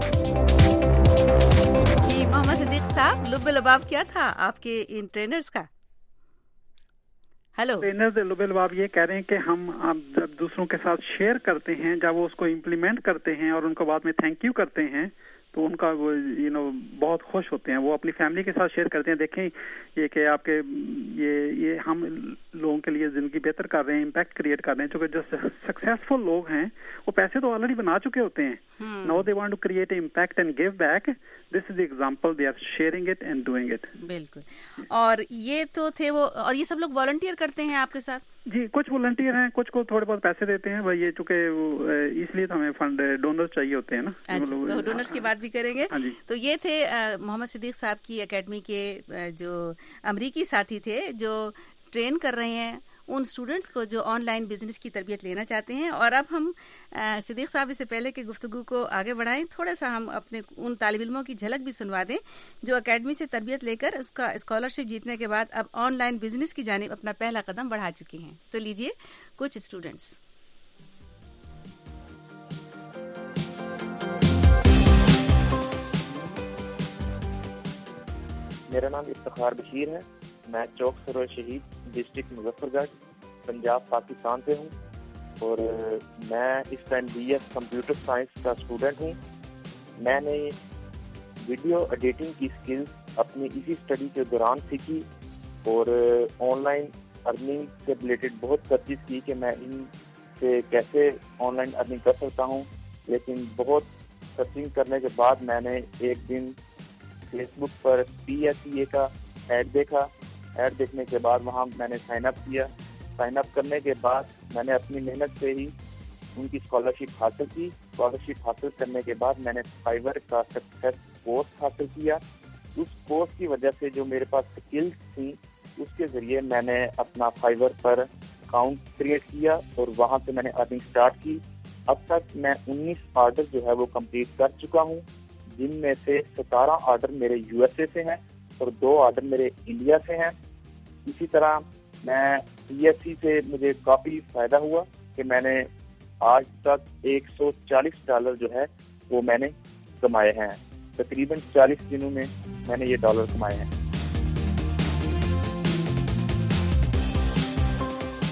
जी मोहम्मद सिद्दीक साहब, लुब्बे लबाब क्या था आपके इन trainers का? Hello, trainers लुबे लबाब ये कह रहे हैं कि हम जब दूसरों के साथ शेयर करते हैं, जब वो उसको इम्प्लीमेंट करते हैं और उनको बाद में थैंक यू करते हैं, तो उनका वो बहुत खुश होते हैं. वो अपनी फैमिली के साथ शेयर करते हैं, देखें ये कि आपके ये हम लोगों के लिए ज़िंदगी बेहतर कर रहे हैं, इम्पैक्ट क्रिएट कर रहे हैं. क्योंकि जो सक्सेसफुल लोग हैं वो पैसे तो ऑलरेडी बना चुके होते हैं. Now they want to create impact and give back. This is the example, they are sharing it and doing it. बिल्कुल. और ये तो थे वो, और ये सब लोग वॉलंटियर करते हैं आपके साथ? जी, कुछ वॉलंटियर हैं, कुछ को थोड़े बहुत पैसे देते हैं भाई, ये चूंकि इसलिए तो हमें फंड डोनर्स चाहिए होते हैं ना. तो डोनर्स की बात भी करेंगे. तो ये थे मोहम्मद सिद्दीक साहब की एकेडमी के जो अमरीकी साथी थे, जो ट्रेन कर रहे हैं उन स्टूडेंट्स को जो ऑनलाइन बिजनेस की तरबियत लेना चाहते हैं. और अब हम सिद्दीक साहब, इससे पहले कि गुफ्तगू को आगे बढ़ाएं, थोड़ा सा हम अपने उन तालिब इल्मों की झलक भी सुनवा दें जो एकेडमी से तरबियत लेकर उसका स्कॉलरशिप जीतने के बाद अब ऑनलाइन बिजनेस की जानिब अपना पहला कदम बढ़ा चुके हैं. तो लीजिए कुछ स्टूडेंट्स. मेरा नाम इफ्तिखार बशीर है. मैं चौक सरोवर शहीद, डिस्ट्रिक्ट मुजफ्फरगढ़, पंजाब, पाकिस्तान से हूँ. और मैं इस टाइम BS कंप्यूटर साइंस का स्टूडेंट हूँ. मैंने वीडियो एडिटिंग की स्किल्स अपनी इसी स्टडी के दौरान सीखी और ऑनलाइन अर्निंग से रिलेटेड बहुत सर्चेस की कि मैं इनसे कैसे ऑनलाइन अर्निंग कर सकता हूँ. लेकिन बहुत सर्चिंग करने के बाद मैंने एक दिन फेसबुक पर PSEA का ऐड देखा. ऐड देखने के बाद वहाँ मैंने साइन अप किया. साइन अप करने के बाद मैंने अपनी मेहनत से ही उनकी स्कॉलरशिप हासिल की. स्कॉलरशिप हासिल करने के बाद मैंने फाइवर का सक्सेस कोर्स हासिल किया. उस कोर्स की वजह से जो मेरे पास स्किल्स थी, उसके ज़रिए मैंने अपना फाइवर पर अकाउंट क्रिएट किया और वहाँ से मैंने अर्निंग स्टार्ट की. अब तक मैं 19 ऑर्डर जो है वो कंप्लीट कर चुका हूँ, जिनमें से 17 ऑर्डर मेरे USA से हैं और 2 ऑर्डर मेरे इंडिया से हैं. इसी तरह मैं PSE से मुझे काफ़ी फ़ायदा हुआ कि मैंने आज तक $140 जो है वो मैंने कमाए हैं. तकरीबन 40 दिनों में मैंने ये डॉलर कमाए हैं.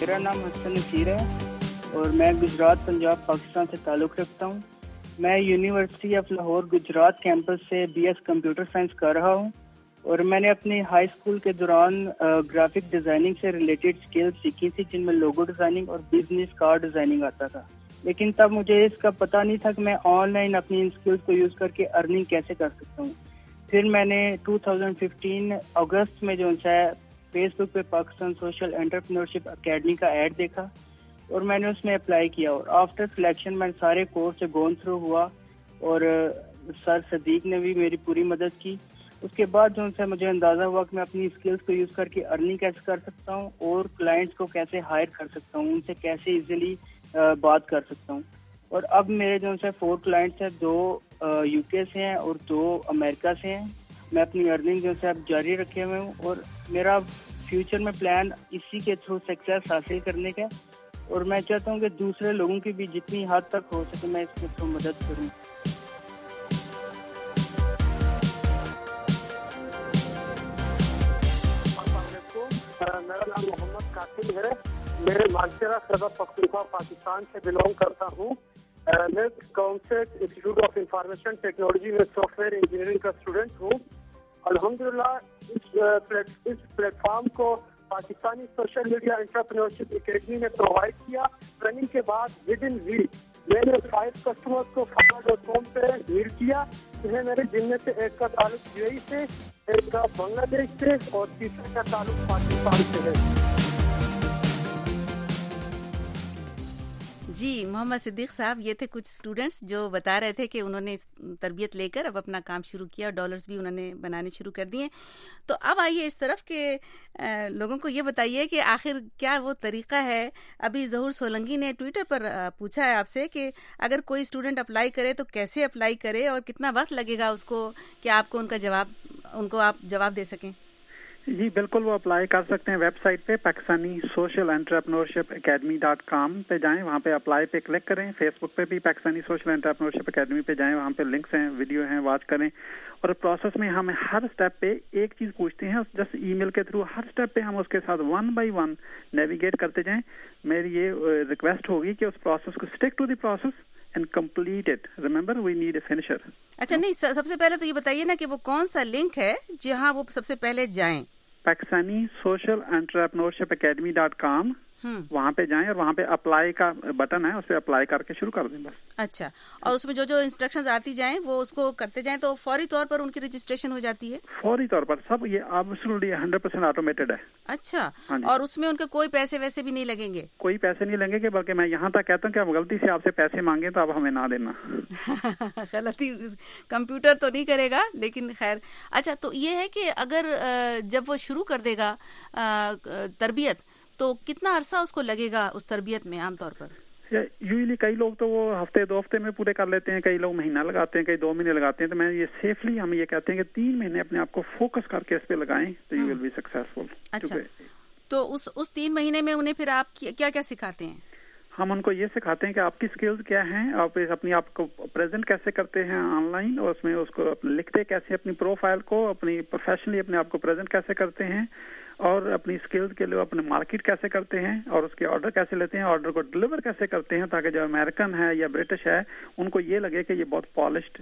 میرا نام حسن نصیر ہے اور میں گجرات پنجاب پاکستان سے تعلق رکھتا ہوں. میں university of Lahore Gujrat campus سے BS کمپیوٹر سائنس کر رہا ہوں اور میں نے اپنی ہائی اسکول کے دوران گرافک ڈیزائننگ سے ریلیٹڈ اسکلز سیکھی تھی جن میں لوگو ڈیزائننگ اور بزنس کارڈ ڈیزائننگ آتا تھا. لیکن تب مجھے اس کا پتہ نہیں تھا کہ میں آن لائن اپنی ان اسکلز کو یوز کر کے ارننگ کیسے کر سکتا ہوں. پھر میں نے 2015 اگست میں جو ہے فیس بک پہ پاکستان سوشل انٹرپرینورشپ اکیڈمی کا ایڈ دیکھا اور میں نے اس میں اپلائی کیا اور آفٹر سلیکشن میں سارے کورس سے گون تھرو ہوا اور سر صدیق نے بھی میری پوری مدد کی. اس کے بعد جو سے مجھے اندازہ ہوا کہ میں اپنی اسکلز کو یوز کر کے ارننگ کیسے کر سکتا ہوں اور کلائنٹس کو کیسے ہائر کر سکتا ہوں, ان سے کیسے ایزیلی بات کر سکتا ہوں. اور اب میرے جو سے 4 کلائنٹس ہیں, 2 UK سے ہیں اور 2 امریکہ سے ہیں. میں اپنی ارننگ جو سے اب جاری رکھے ہوئے ہوں اور میرا فیوچر میں پلان اسی کے تھرو سکسیس حاصل کرنے کا اور میں چاہتا ہوں کہ دوسرے لوگوں کی بھی جتنی حد تک ہو سکے میں اس کے تھرو مدد کروں. میرا نام محمد قاسم ہے. میں معاشرہ خیبر پختونخوا پاکستان سے بلونگ کرتا ہوں. میں concept institute of information technology میں سافٹ ویئر انجینئرنگ کا اسٹوڈنٹ ہوں. الحمدللہ اس پلیٹ فارم کو Pakistani social media entrepreneurship academy نے پرووائڈ کیا. ٹریننگ کے بعد ود ان ویک میں نے 5 کسٹمرز کو fiverr.com پہ ڈیل کیا. جن میں سے ایک کا تعلق UAE سے, ایک کا بنگلہ دیش سے اور تیسرے کا تعلق پاکستان سے ہے. جی محمد صدیق صاحب, یہ تھے کچھ اسٹوڈنٹس جو بتا رہے تھے کہ انہوں نے تربیت لے کر اب اپنا کام شروع کیا اور ڈالرز بھی انہوں نے بنانے شروع کر دیے. تو اب آئیے اس طرف کہ لوگوں کو یہ بتائیے کہ آخر کیا وہ طریقہ ہے. ابھی ظہور سولنگی نے ٹویٹر پر پوچھا ہے آپ سے کہ اگر کوئی اسٹوڈنٹ اپلائی کرے تو کیسے اپلائی کرے اور کتنا وقت لگے گا اس کو کہ آپ کو ان کو آپ جواب دے سکیں. جی بالکل, وہ اپلائی کر سکتے ہیں ویب سائٹ پہ پاکستانی سوشل انٹرپرینورشپ اکیڈمی.com پہ جائیں, وہاں پہ اپلائی پہ کلک کریں. فیس بک پہ بھی پاکستانی سوشل انٹرپرینورشپ اکیڈمی پہ جائیں, وہاں پہ لنکس ہیں, ویڈیو ہیں, واچ کریں. اور پروسیس میں ہم ہر اسٹیپ پہ ایک چیز پوچھتے ہیں, جس ای میل کے تھرو ہر اسٹیپ پہ ہم اس کے ساتھ 1 by 1 نیویگیٹ کرتے جائیں. میری یہ ریکویسٹ ہوگی کہ اس پروسیس کو stick to the process and complete it. Remember, we need a finisher. اچھا نہیں, سب سے پہلے تو یہ بتائیے نا کہ وہ کون سا لنک ہے جہاں وہ سب سے پہلے جائیں. پاکستانی سوشل انٹرپرینورشپ اکیڈمی.com, وہاں پہ جائیں اور وہاں پہ اپلائی کا بٹن ہے, اس پہ اپلائی کر کے شروع کر دیں بس. اچھا, اور اس میں جو انسٹرکشنز آتی جائیں وہ اس کو کرتے جائیں تو فوری طور پر ان کی رجسٹریشن ہو جاتی ہے. فوری طور پر سب, یہ absolutely 100% آٹومیٹڈ ہے. اچھا, اور اس میں ان کے کوئی پیسے ویسے بھی نہیں لگیں گے؟ کوئی پیسے نہیں لگیں گے, بلکہ میں یہاں تک کہتا ہوں کہ اب غلطی سے آپ سے پیسے مانگیں تو آپ ہمیں نہ دینا. غلطی کمپیوٹر تو نہیں کرے گا, لیکن خیر. اچھا, تو یہ ہے کہ اگر جب وہ شروع کر دے گا تربیت تو کتنا عرصہ اس کو لگے گا اس تربیت میں عام طور پر؟ یوزلی کئی لوگ تو وہ ہفتے 2 ہفتے میں پورے کر لیتے ہیں, کئی لوگ مہینہ لگاتے ہیں, کئی 2 مہینے لگاتے ہیں. تو میں یہ سیفلی ہم یہ کہتے ہیں کہ 3 مہینے اپنے آپ کو فوکس کر کے اس پہ لگائیں تو یو ول بی سکسیسفل. اچھا, تو اس 3 مہینے میں انہیں پھر آپ کیا کیا سکھاتے ہیں؟ ہم ان کو یہ سکھاتے ہیں کہ آپ کی سکلز کیا ہیں, آپ اپنی آپ کو پریزنٹ کیسے کرتے ہیں آن لائن, اور اس میں اس کو لکھتے کیسے اپنی پروفائل کو, اپنی پروفیشنلی اپنے آپ کو پریزنٹ کیسے کرتے ہیں, اور اپنی سکلز کے لیے اپنے مارکیٹ کیسے کرتے ہیں, اور اس کے آرڈر کیسے لیتے ہیں, آرڈر کو ڈلیور کیسے کرتے ہیں, تاکہ جو امریکن ہے یا برٹش ہے ان کو یہ لگے کہ یہ بہت پالشڈ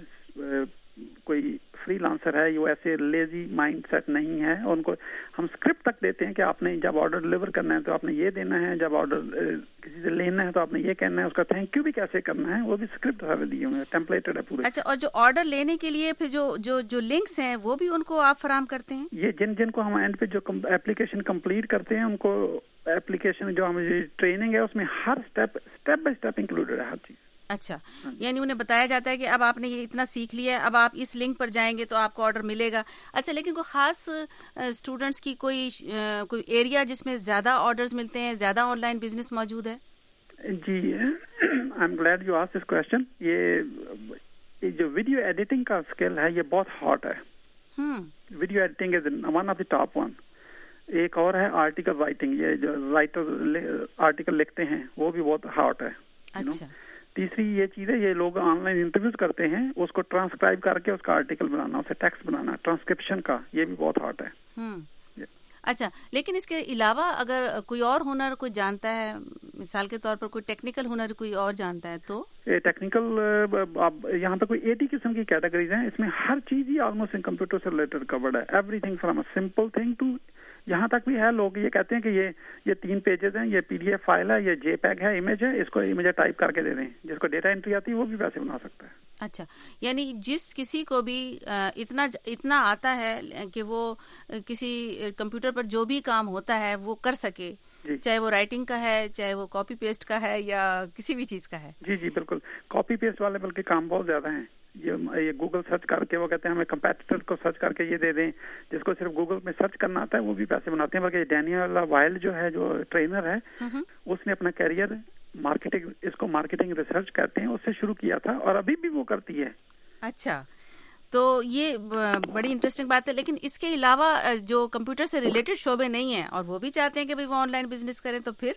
کوئی فری لانسر ہے, یہ ایسے لیزی مائنڈ سیٹ نہیں ہے. ان کو ہم اسکرپٹ تک دیتے ہیں کہ آپ نے جب آرڈر ڈلیور کرنا ہے تو آپ نے یہ دینا ہے, جب آرڈر کسی سے لینا ہے تو آپ نے یہ کہنا ہے, اس کا تھینک یو بھی کیسے کرنا ہے, وہ بھی اسکرپٹ سارے دیے ہوئے ہیں, ٹیمپلیٹڈ ہے پورے. اچھا, اور جو آرڈر لینے کے لیے پھر جو لنکس ہیں وہ بھی ان کو آپ فراہم کرتے ہیں؟ یہ جن کو ہم اینڈ پہ جو اپلیکیشن کمپلیٹ کرتے ہیں ان کو اپلیکیشن جو ہماری ٹریننگ ہے اس میں ہر اسٹیپ بائی اسٹیپ انکلوڈیڈ ہے ہر چیز. اچھا, یعنی انہیں بتایا جاتا ہے کہ اب آپ نے یہ اتنا سیکھ لیا ہے, اب آپ اس لنک پر جائیں گے تو آپ کو آرڈر ملے گا. اچھا, لیکن کوئی خاص اسٹوڈنٹس کی کوئی ایریا جس میں زیادہ آرڈرز ملتے ہیں, زیادہ آن لائن بزنس موجود ہے؟ جی, I am glad you asked this question. یہ جو ویڈیو ایڈیٹنگ کا اسکل ہے یہ بہت ہاٹ ہے. Video editing is one of the top 1. ایک اور ہے آرٹیکل رائٹنگ, یہ جو رائٹر آرٹیکل لکھتے ہیں وہ بھی بہت ہاٹ ہے. اچھا, تیسری یہ چیز ہے, یہ لوگ آن لائن انٹرویوز کرتے ہیں, اس کو ٹرانسکرائب کر کے اس کا آرٹیکل بنانا, اسے ٹیکسٹ بنانا, ٹرانسکرپشن کا, یہ بھی بہت ہارڈ ہے. اچھا، لیکن اس کے علاوہ اگر کوئی اور ہنر کوئی جانتا ہے، مثال کے طور پر کوئی ٹیکنیکل ہنر کوئی اور جانتا ہے تو ٹیکنیکل یہاں پہ کوئی 80 قسم کی کیٹیگریز ہیں. اس میں ہر چیز ہی آلموسٹ کمپیوٹر سے ریلیٹڈ کورڈ ہے. Everything from a simple thing to یہاں تک بھی ہے. لوگ یہ کہتے ہیں کہ یہ 3 پیجز ہیں، یہ PDF فائل ہے، یہ JPEG ہے، امیج ہے، اس کو امیج ٹائپ کر کے دے دیں. جس کو ڈیٹا انٹری آتی ہے وہ بھی پیسے بنا سکتا ہے. اچھا، یعنی جس کسی کو بھی اتنا آتا ہے کہ وہ کسی کمپیوٹر پر جو بھی کام ہوتا ہے وہ کر سکے، چاہے وہ رائٹنگ کا ہے، چاہے وہ کاپی پیسٹ کا ہے، یا کسی بھی چیز کا ہے. جی بالکل. کاپی پیسٹ والے بلکہ کام بہت زیادہ ہیں. یہ گوگل سرچ کر کے وہ کہتے ہیں ہمیں کمپیٹیٹر کو سرچ کر کے یہ دے دیں. جس کو صرف گوگل میں سرچ کرنا آتا ہے وہ بھی پیسے بناتے ہیں. بلکہ ڈینیل وائلڈ جو ہے، جو ٹرینر ہے، اس نے اپنا کیریئر اس کو مارکیٹنگ ریسرچ کہتے ہیں، اس سے شروع کیا تھا اور ابھی بھی وہ کرتی ہے. اچھا، تو یہ بڑی انٹرسٹنگ بات ہے. لیکن اس کے علاوہ جو کمپیوٹر سے ریلیٹڈ شعبے نہیں ہیں اور وہ بھی چاہتے ہیں کہ وہ آن لائن بزنس کریں، تو پھر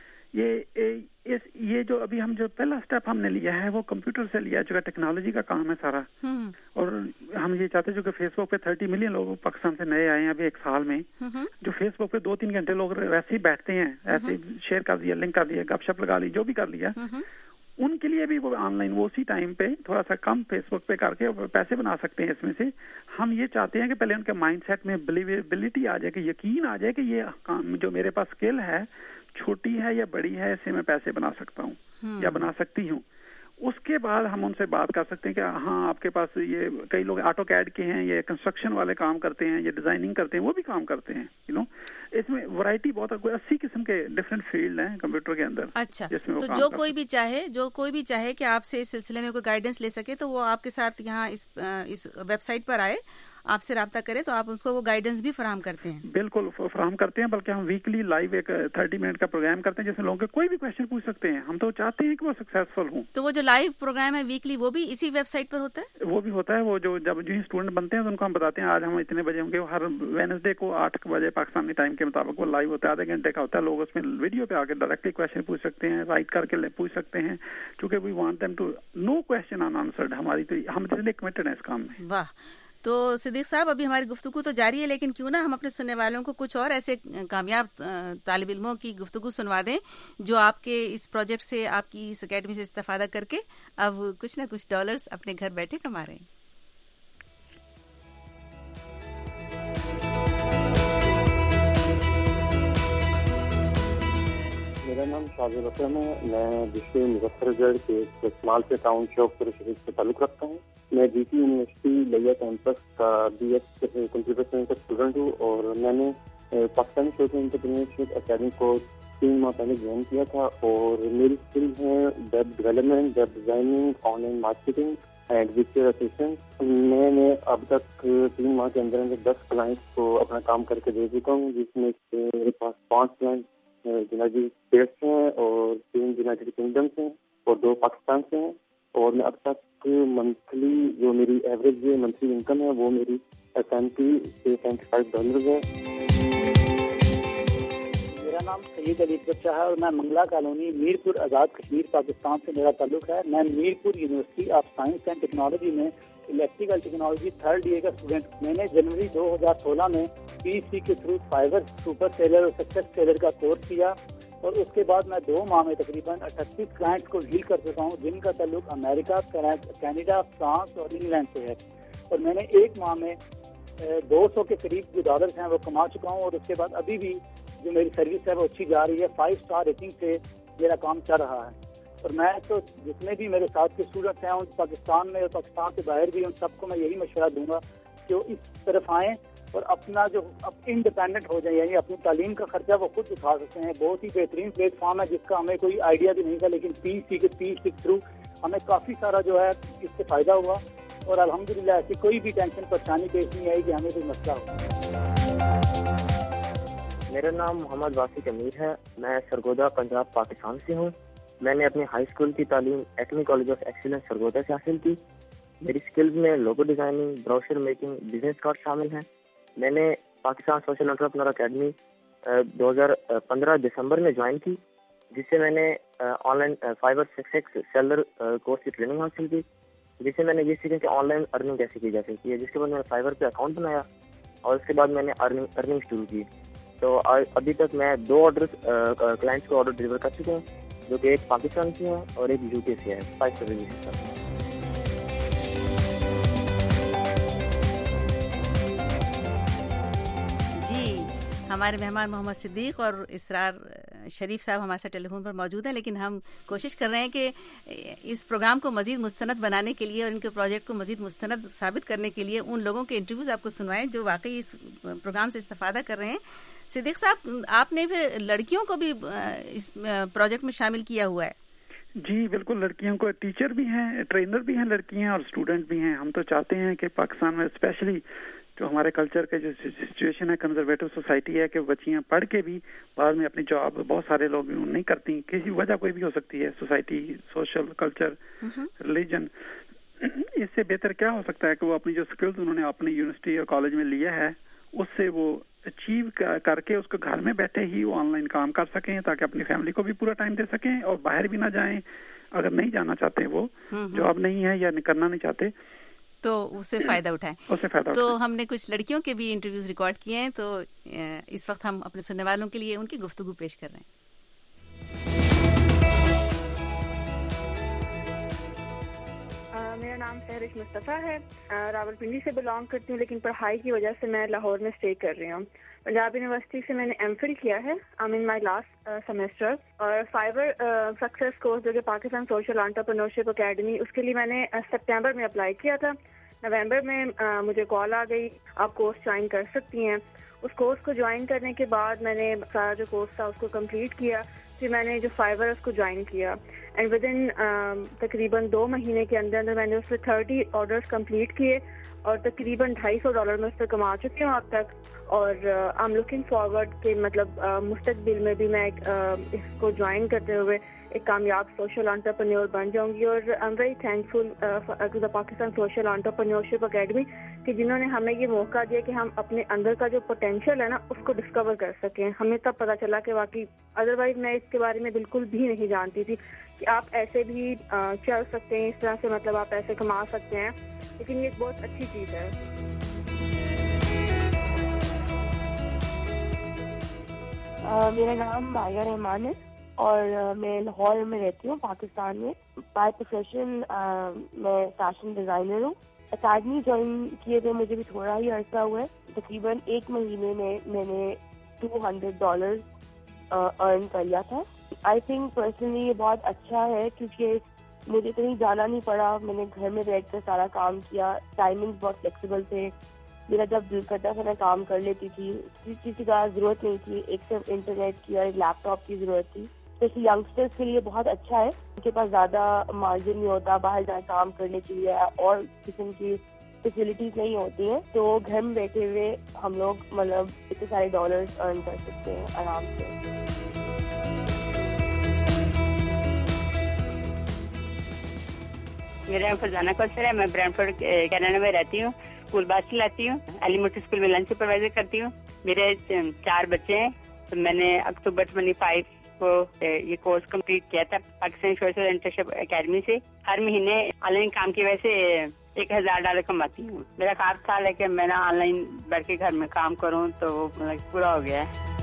یہ جو ابھی ہم جو پہلا سٹیپ ہم نے لیا ہے وہ کمپیوٹر سے لیا، جو ٹیکنالوجی کا کام ہے سارا. اور ہم یہ چاہتے ہیں جو کہ فیس بک پہ 30 ملین لوگ پاکستان سے نئے آئے ہیں ابھی 1 سال میں، جو فیس بک پہ 2-3 گھنٹے لوگ ویسے ہی بیٹھتے ہیں، ایسے شیئر کر دیا، لنک کر دیا، گپ شپ لگا لی، جو بھی کر لیا، ان کے لیے بھی وہ آن لائن وہ اسی ٹائم پہ تھوڑا سا کم فیس بک پہ کر کے پیسے بنا سکتے ہیں. اس میں سے ہم یہ چاہتے ہیں کہ پہلے ان کے مائنڈ سیٹ میں بلیویبلٹی آ جائے، کہ یقین آ جائے کہ یہ کام جو میرے پاس اسکل ہے، چھوٹی ہے یا بڑی ہے، اس سے میں پیسے بنا سکتا ہوں یا بنا سکتی ہوں. اس کے بعد ہم ان سے بات کر سکتے ہیں کہ ہاں آپ کے پاس یہ کئی لوگ آٹو کیڈ کے ہیں، یہ کنسٹرکشن والے کام کرتے ہیں، یہ ڈیزائننگ کرتے ہیں، وہ بھی کام کرتے ہیں. اس میں ورائٹی بہت ہے، کوئی 80 قسم کے ڈفرینٹ فیلڈ ہیں کمپیوٹر کے اندر. اچھا، تو جو کوئی بھی چاہے کہ آپ سے اس سلسلے میں کوئی گائیڈنس لے سکے تو وہ آپ کے ساتھ یہاں اس ویب سائٹ پر آئے، آپ سے رابطہ کرے تو آپ اس کو وہ گائیڈنس بھی فراہم کرتے ہیں. بالکل فراہم کرتے ہیں. بلکہ ہم ویکلی لائیو ایک 30 منٹ کا پروگرام کرتے ہیں جس میں لوگوں کے کوئی بھی کویشچن پوچھ سکتے ہیں. ہم تو چاہتے ہیں کہ وہ سکسیسفل ہوں. تو وہ جو لائیو پروگرام ہے ویکلی وہ بھی اسی ویب سائٹ پر ہوتا ہے؟ وہ بھی ہوتا ہے. وہ جو اسٹوڈنٹ بنتے ہیں تو ان کو ہم بتاتے ہیں آج ہم اتنے بجے ہوں گے. ہر وینسڈے کو 8 بجے پاکستانی ٹائم کے مطابق وہ لائیو ہوتا ہے، آدھے گھنٹے کا ہوتا ہے. لوگ اس میں ویڈیو پہ آ کے ڈائریکٹلی کویشچن پوچھ سکتے ہیں، رائٹ کر کے پوچھ سکتے ہیں، کیونکہ we want them to know question and answered. ہم اس لیے کمیٹڈ ہیں اس کام میں. واہ. تو صدیق صاحب، ابھی ہماری گفتگو تو جاری ہے، لیکن کیوں نہ ہم اپنے سننے والوں کو کچھ اور ایسے کامیاب طالب علموں کی گفتگو سنوا دیں جو آپ کے اس پروجیکٹ سے، آپ کی اس اکیڈمی سے استفادہ کر کے اب کچھ نہ کچھ ڈالرز اپنے گھر بیٹھے کما رہے ہیں. میرا نام شاہد اکرم ہے. میں ڈسٹرکٹ مظفر گڑھ کے اسمال سے ٹاؤن شاپ شریف سے تعلق رکھتا ہوں. میں G T university Layyah campus کا BS کمپیوٹر سائنس کا اسٹوڈنٹ ہوں، اور میں نے پاکستانی سوشل انٹرپرینیورشپ اکیڈمی کو 3 ماہ پہلے جوائن کیا تھا. اور میری اسکل ہے web development, web designing, online marketing and virtual assistant. میں نے اب تک 3 ماہ کے اندر 10 کلائنٹس کو اپنا کام کر کے دے چکا ہوں، جس میں میرے پاس 5 کلائنٹ یونائٹیڈ اسٹیٹس ہیں اور 3 یونائٹیڈ کنگڈم سے اور 2 پاکستان سے ہیں. اور میں اب تک منتھلی جو میری ایوریج منتھلی انکم ہے وہ میری $70 سے $75 ہے. میرا نام سید علی بچہ ہے اور میں منگلا کالونی میرپور آزاد کشمیر پاکستان سے میرا تعلق ہے. میں Mirpur university of science and technology میں الیکٹریکل ٹیکنالوجی 3rd ایئر کا اسٹوڈنٹ. میں نے جنوری 2016 میں PEC کے تھرو فائبر سپر سیلر اور سکسیس سیلر کا کورس کیا، اور اس کے بعد میں 2 ماہ میں تقریباً 38 کلائنٹس کو ڈیل کر چکا ہوں، جن کا تعلق امریکہ، کینیڈا، فرانس اور انگلینڈ سے ہے. اور میں نے 1 ماہ میں 200 کے قریب جو ڈالرز ہیں وہ کما چکا ہوں. اور اس کے بعد ابھی بھی جو میری سروس ہے وہ اچھی جا رہی ہے. 5 اسٹار ریٹنگ سے میرا کام چل رہا ہے. اور میں تو جتنے بھی میرے ساتھ کے اسٹوڈنٹس ہیں ان پاکستان میں اور پاکستان سے باہر بھی، ان سب کو میں یہی مشورہ دوں گا کہ وہ اس طرف آئیں اور اپنا جو انڈیپینڈنٹ ہو جائیں، یعنی اپنی تعلیم کا خرچہ وہ خود اٹھا سکتے ہیں. بہت ہی بہترین پلیٹ فارم ہے جس کا ہمیں کوئی آئیڈیا بھی نہیں تھا، لیکن PEC کے تھرو ہمیں کافی سارا جو ہے اس سے فائدہ ہوا. اور الحمدللہ ایسی کوئی بھی ٹینشن پریشانی پیش نہیں آئی کہ ہمیں کوئی مسئلہ ہو. میرا نام محمد واسق امیر ہے. میں سرگودا پنجاب پاکستان سے ہوں. میں نے اپنی ہائی اسکول کی تعلیم ایٹمی کالج آف ایکسیلنس سرگودا سے حاصل کی. میری اسکلز میں logo designing, brochure making, business card شامل ہیں. میں نے پاکستان سوشل انٹرپرینور اکیڈمی 2015 دسمبر میں جوائن کی، جس سے میں نے online Fiverr success seller course کی ٹریننگ حاصل کی، جس سے میں نے یہ سیکھا کہ آن لائن ارننگ کیسے کی جا سکتی ہے. جس کے بعد میں نے فائبر پہ اکاؤنٹ بنایا اور اس کے بعد میں نے ارننگ شروع کی. تو ابھی تک میں 2 آرڈر کلائنٹس کو آرڈر ڈلیور کر چکا ہوں, جو کہ ایک پاکستان سے ہے اور ایک UK سے ہے, 5 سروسز کا. ہمارے مہمان محمد صدیق اور اسرار شریف صاحب ہمارے ساتھ ٹیلی فون پر موجود ہیں, لیکن ہم کوشش کر رہے ہیں کہ اس پروگرام کو مزید مستند بنانے کے لیے اور ان کے پروجیکٹ کو مزید مستند ثابت کرنے کے لیے ان لوگوں کے انٹرویوز آپ کو سنوائیں جو واقعی اس پروگرام سے استفادہ کر رہے ہیں. صدیق صاحب, آپ نے پھر لڑکیوں کو بھی اس پروجیکٹ میں شامل کیا ہوا ہے؟ جی بالکل, لڑکیوں کو ٹیچر بھی ہیں, ٹرینر بھی ہیں لڑکیاں, اور اسٹوڈنٹ بھی ہیں. ہم تو چاہتے ہیں کہ پاکستان میں اسپیشلی جو ہمارے کلچر کا جو سچویشن ہے, کنزرویٹو سوسائٹی ہے, کہ بچیاں پڑھ کے بھی بعد میں اپنی جاب بہت سارے لوگ نہیں کرتی, کسی وجہ کوئی بھی ہو سکتی ہے, سوسائٹی, سوشل, کلچر, ریلیجن. اس سے بہتر کیا ہو سکتا ہے کہ وہ اپنی جو سکلز انہوں نے اپنی یونیورسٹی اور کالج میں لیا ہے اس سے وہ اچیو کر کے اس کو گھر میں بیٹھے ہی وہ آن لائن کام کر سکیں, تاکہ اپنی فیملی کو بھی پورا ٹائم دے سکیں اور باہر بھی نہ جائیں اگر نہیں جانا چاہتے, وہ جاب نہیں ہے یا کرنا نہیں چاہتے تو اس سے فائدہ اٹھائیں. تو ہم نے کچھ لڑکیوں کے بھی انٹرویوز ریکارڈ کیے ہیں, تو اس وقت ہم اپنے سننے والوں کے لیے ان کی گفتگو پیش کر رہے ہیں. میرا نام سہرش مصطفیٰ ہے, راولپنڈی سے بلانگ کرتی ہوں, لیکن پڑھائی کی وجہ سے میں لاہور میں اسٹے کر رہی ہوں. پنجاب یونیورسٹی سے میں نے M.Phil کیا ہے, I am in my last semester. اور فائبر سکسیس کورس جو کہ پاکستان سوشل انٹرپرینورشپ اکیڈمی, اس کے لیے میں نے سپٹمبر میں اپلائی کیا تھا. نومبر میں مجھے کال آ گئی, آپ کورس جوائن کر سکتی ہیں. اس کورس کو جوائن کرنے کے بعد میں نے سارا جو کورس تھا اس کو کمپلیٹ کیا. پھر میں نے جو فائبر اس کو جوائن کیا, اینڈ ود ان تقریباً 2 مہینے کے اندر میں نے اس سے 30 آرڈرس کمپلیٹ کیے اور تقریباً $250 میں اس سے کما چکی ہوں اب تک. اور آئی ایم لوکنگ فارورڈ کہ مطلب مستقبل میں بھی میں اس کو جوائن کرتے ہوئے ایک کامیاب سوشل انٹرپرینور بن جاؤں گی. اور I am very thankful to the Pakistan social entrepreneurship academy کہ جنہوں نے ہمیں یہ موقع دیا کہ ہم اپنے اندر کا جو پوٹینشیل ہے نا اس کو ڈسکور کر سکیں. ہمیں تب پتہ چلا کہ واقعی ادروائز میں اس کے بارے میں بالکل بھی نہیں جانتی تھی کہ آپ ایسے بھی چل سکتے ہیں, اس طرح سے مطلب آپ ایسے کما سکتے ہیں, لیکن یہ ایک بہت اچھی چیز ہے. میرا نام مایا رحمان ہے اور میں لاہور میں رہتی ہوں پاکستان میں. بائی پروفیشن میں فیشن ڈیزائنر ہوں. اکیڈمی جوائن کیے ہوئے مجھے بھی تھوڑا ہی عرصہ ہوا ہے, تقریباً 1 مہینے میں نے $200 ارن کر لیا تھا. آئی تھنک پرسنلی یہ بہت اچھا ہے کیونکہ مجھے کہیں جانا نہیں پڑا, میں نے گھر میں بیٹھ کر سارا کام کیا. ٹائمنگ بہت فلیکسیبل تھے, میرا جب دل کرتا تھا میں کام کر لیتی تھی, کسی کا ضرورت نہیں تھی, ایک صرف انٹرنیٹ کی اور ایک لیپ ٹاپ کی ضرورت تھی. اسپیشلی ینگسٹرس کے لیے بہت اچھا ہے, ان کے پاس زیادہ مارجن نہیں ہوتا باہر جا کام کرنے کے لیے اور قسم کی فیسلٹیز نہیں ہوتی ہیں, تو گھر میں بیٹھے ہوئے ہم لوگ مطلب اتنے سارے ڈالرز ارن کر سکتے ہیں آرام سے. میرا نام فرزانہ کوثر ہے, میں برینفورڈ کینیڈا میں رہتی ہوں. اسکول بس چلاتی ہوں, ایلیمنٹری اسکول میں لنچ سپروائزر کرتی ہوں. میرے 4 بچے ہیں. تو میں نے اکتوبر 25 کو یہ کورس کمپلیٹ کیا تھا پاکستان سوشل انٹرپرینورشپ اکیڈمی سے. ہر مہینے آن لائن کام کی وجہ سے $1000 کماتی ہوں. میرا خواب تھا کہ میں نا آن لائن بیٹھ کے گھر میں کام کروں, تو وہ پورا ہو گیا ہے.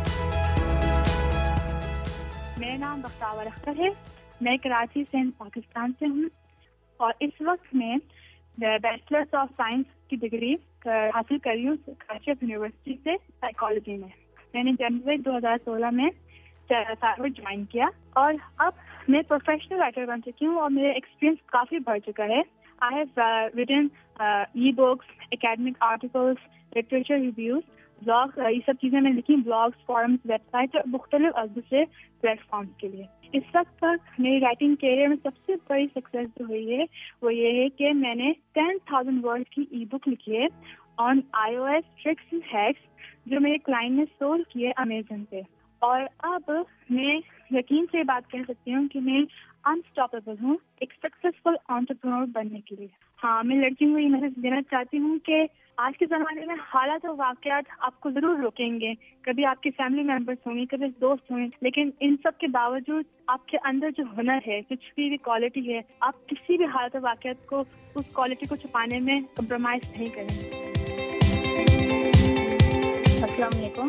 میرا نام بختاور اختر ہے, میں کراچی سے پاکستان سے ہوں اور اس وقت میں بیچلرس آف سائنس کی ڈگری حاصل کر رہی ہوں کراچی یونیورسٹی سے سائیکالوجی میں. میں نے جنوری 2016 میں فائبر جوائن کیا اور اب میں پروفیشنل رائٹر بن چکی ہوں اور میرا ایکسپیرینس کافی بڑھ چکا ہے. I have written e books, academic articles, literature reviews, blog, یہ سب چیزیں میں لکھی, بلاگس, فورمس, ویب سائٹ اور مختلف عرصے سے پلیٹ فارمس کے لیے. اس وقت تک میری رائٹنگ کیریئر میں سب سے بڑی سکسیس جو ہوئی ہے وہ یہ ہے کہ میں نے 10,000 ورڈ کی ای بک لکھی ہے on iOS tricks and hacks, جو میرے کلائنٹ نے سول کی ہے امیزن پہ. اور اب میں یقین سے بات کہہ سکتی ہوں کہ میں انسٹاپیبل ہوں ایک سکسیسفل انٹرپرینور بننے کے لیے. ہاں, میں لڑکیوں کو یہ میسج دینا چاہتی ہوں کہ آج کے زمانے میں حالات اور واقعات آپ کو ضرور روکیں گے. کبھی آپ کے فیملی ممبرس ہوں گے, کبھی دوست ہوں گے, لیکن ان سب کے باوجود آپ کے اندر جو ہنر ہے, جو چھپی ہوئی کوالٹی ہے, آپ کسی بھی حالات اور واقعات کو اس کوالٹی کو چھپانے میں کمپرومائز نہیں کریں گے. السلام علیکم,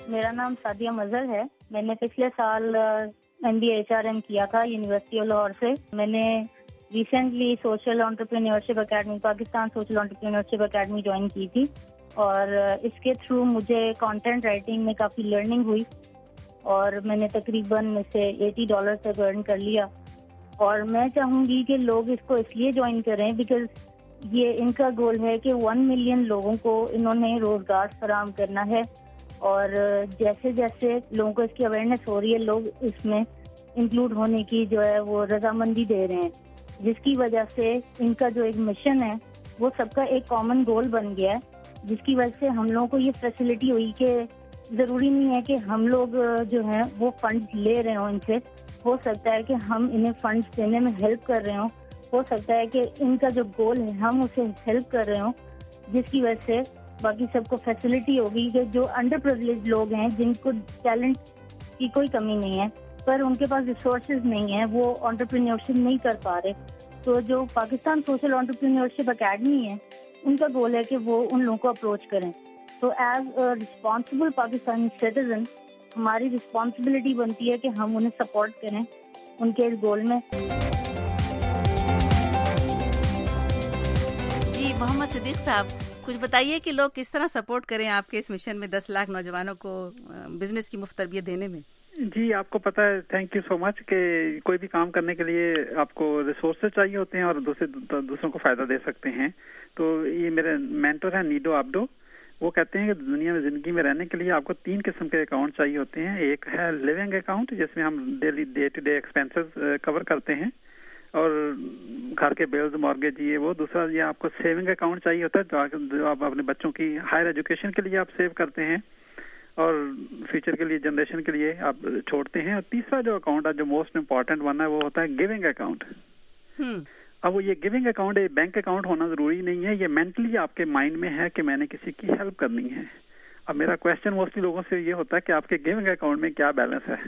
میرا نام سادیہ مظہر ہے. میں نے پچھلے سال MBA HRM کیا تھا یونیورسٹی آف لاہور سے. میں نے recently Social Entrepreneurship Academy Pakistan Social Entrepreneurship Academy join کی تھی اور اس کے تھرو مجھے کانٹینٹ رائٹنگ میں کافی لرننگ ہوئی اور میں نے تقریباً اسے $80 تک ارن کر لیا. اور میں چاہوں گی کہ لوگ اس کو اس لیے جوائن کریں بیکاز یہ ان کا گول ہے کہ 1 ملین لوگوں کو انہوں نے روزگار فراہم کرنا ہے اور جیسے جیسے لوگوں کو اس کی اویئرنیس ہو رہی ہے لوگ اس میں انکلوڈ ہونے کی جو ہے وہ رضامندی دے رہے ہیں, جس کی وجہ سے ان کا جو ایک مشن ہے وہ سب کا ایک کامن گول بن گیا ہے, جس کی وجہ سے ہم لوگوں کو یہ فیسلٹی ہوئی کہ ضروری نہیں ہے کہ ہم لوگ جو ہیں وہ فنڈ لے رہے ہوں ان سے. ہو سکتا ہے کہ ہم انہیں فنڈ دینے میں ہیلپ کر رہے ہوں, ہو سکتا ہے کہ ان کا جو گول ہے ہم اسے ہیلپ کر رہے ہوں, جس کی وجہ سے باقی سب کو فیسلٹی ہوگی کہ جو انڈر پریویلیج لوگ ہیں جن کو ٹیلنٹ کی کوئی کمی نہیں ہے پر ان کے پاس ریسورسز نہیں ہیں, وہ انٹرپرینیورشپ نہیں کر پا رہے. تو جو پاکستان سوشل انٹرپرینیورشپ اکیڈمی ہے ان کا گول ہے کہ وہ ان لوگوں کو اپروچ کریں. تو as a responsible Pakistani citizen ہماری رسپانسبلٹی بنتی ہے کہ ہم انہیں سپورٹ کریں ان کے اس گول میں. جی محمد صدیق صاحب, کچھ بتائیے کہ لوگ کس طرح سپورٹ کریں آپ کے اس مشن میں 10 لاکھ نوجوانوں کو بزنس کی مفت تربیت دینے میں. جی آپ کو پتہ ہے, تھینک یو سو مچ, کہ کوئی بھی کام کرنے کے لیے آپ کو ریسورسز چاہیے ہوتے ہیں اور دوسروں کو فائدہ دے سکتے ہیں. تو یہ میرے مینٹر ہیں نیڈو آبدو, وہ کہتے ہیں کہ دنیا میں زندگی میں رہنے کے لیے آپ کو 3 قسم کے اکاؤنٹ چاہیے ہوتے ہیں. ایک ہے لیونگ اکاؤنٹ جس میں ہم day to day expenses cover کرتے ہیں اور گھر کے بلز مارگیج یہ وہ. دوسرا یہ آپ کو سیونگ اکاؤنٹ چاہیے ہوتا ہے جو آپ اپنے بچوں کی ہائر ایجوکیشن کے لیے آپ سیو کرتے ہیں اور فیوچر کے لیے جنریشن کے لیے آپ چھوڑتے ہیں. اور تیسرا جو اکاؤنٹ ہے جو موسٹ امپورٹنٹ ون ہے وہ ہوتا ہے گیونگ اکاؤنٹ. اب وہ یہ گیونگ اکاؤنٹ بینک اکاؤنٹ ہونا ضروری نہیں ہے, یہ مینٹلی آپ کے مائنڈ میں ہے کہ میں نے کسی کی ہیلپ کرنی ہے. اب میرا کوشچن موسٹلی لوگوں سے یہ ہوتا ہے کہ آپ کے گیونگ اکاؤنٹ میں کیا بیلنس ہے.